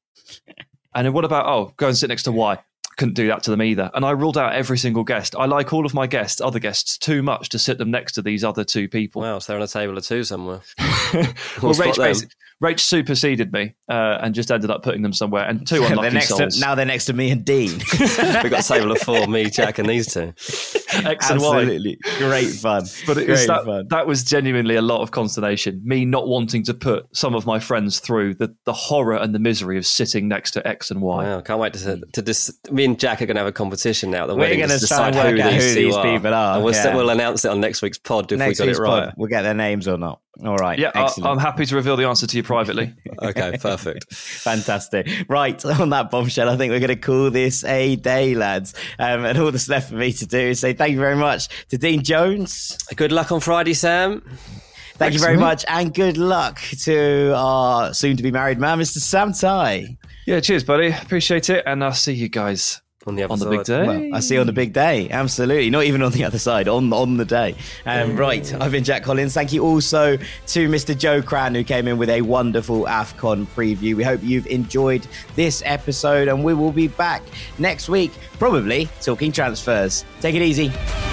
And then what about, oh, go and sit next to Y? Couldn't do that to them either. And I ruled out every single guest. I like all of my guests, other guests, too much to sit them next to these other two people. Wow, so they're on a table of two somewhere. Well, We'll spot Rach, them. basi- Rach superseded me uh, and just ended up putting them somewhere. And two they're unlucky next to, souls. now they're next to me and Dean. We've got a table of four, me, Jack, and these two. X and Y. Absolutely. Great fun. But it Great was that, fun. that was genuinely a lot of consternation. Me not wanting to put some of my friends through the, the horror and the misery of sitting next to X and Y. Wow, can't wait to to dis- me and Jack are going to have a competition now at the We're wedding gonna to try decide and who work out these, who two these are. people are, And we'll, yeah. we'll announce it on next week's pod if Next we got week's it right. pod, we'll get their names or not. All right. Yeah, I, Excellent. I'm happy to reveal the answer to you privately. Okay, perfect. Fantastic. Right, on that bombshell, I think we're going to call this a day, lads. Um, and all that's left for me to do is say thank you very much to Dean Jones. Good luck on Friday, Sam. Thank you very much. And good luck to our soon-to-be married man, Mister Sam Ty. Yeah, cheers, buddy. Appreciate it. And I'll see you guys On the other on the side. big day. Well, I see you on the big day. Absolutely. Not even on the other side, on on the day. Um, right. I've been Jack Collins. Thank you also to Mister Joe Cran, who came in with a wonderful AFCON preview. We hope you've enjoyed this episode, and we will be back next week, probably talking transfers. Take it easy.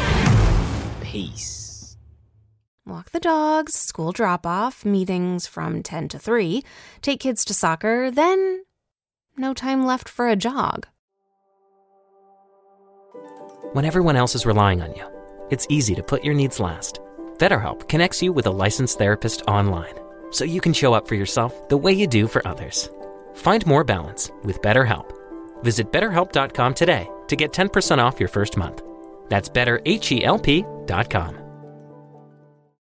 Peace. Walk the dogs, school drop-off, meetings from ten to three, take kids to soccer, then no time left for a jog. When everyone else is relying on you, it's easy to put your needs last. BetterHelp connects you with a licensed therapist online, so you can show up for yourself the way you do for others. Find more balance with BetterHelp. Visit better help dot com today to get ten percent off your first month. That's better help dot com.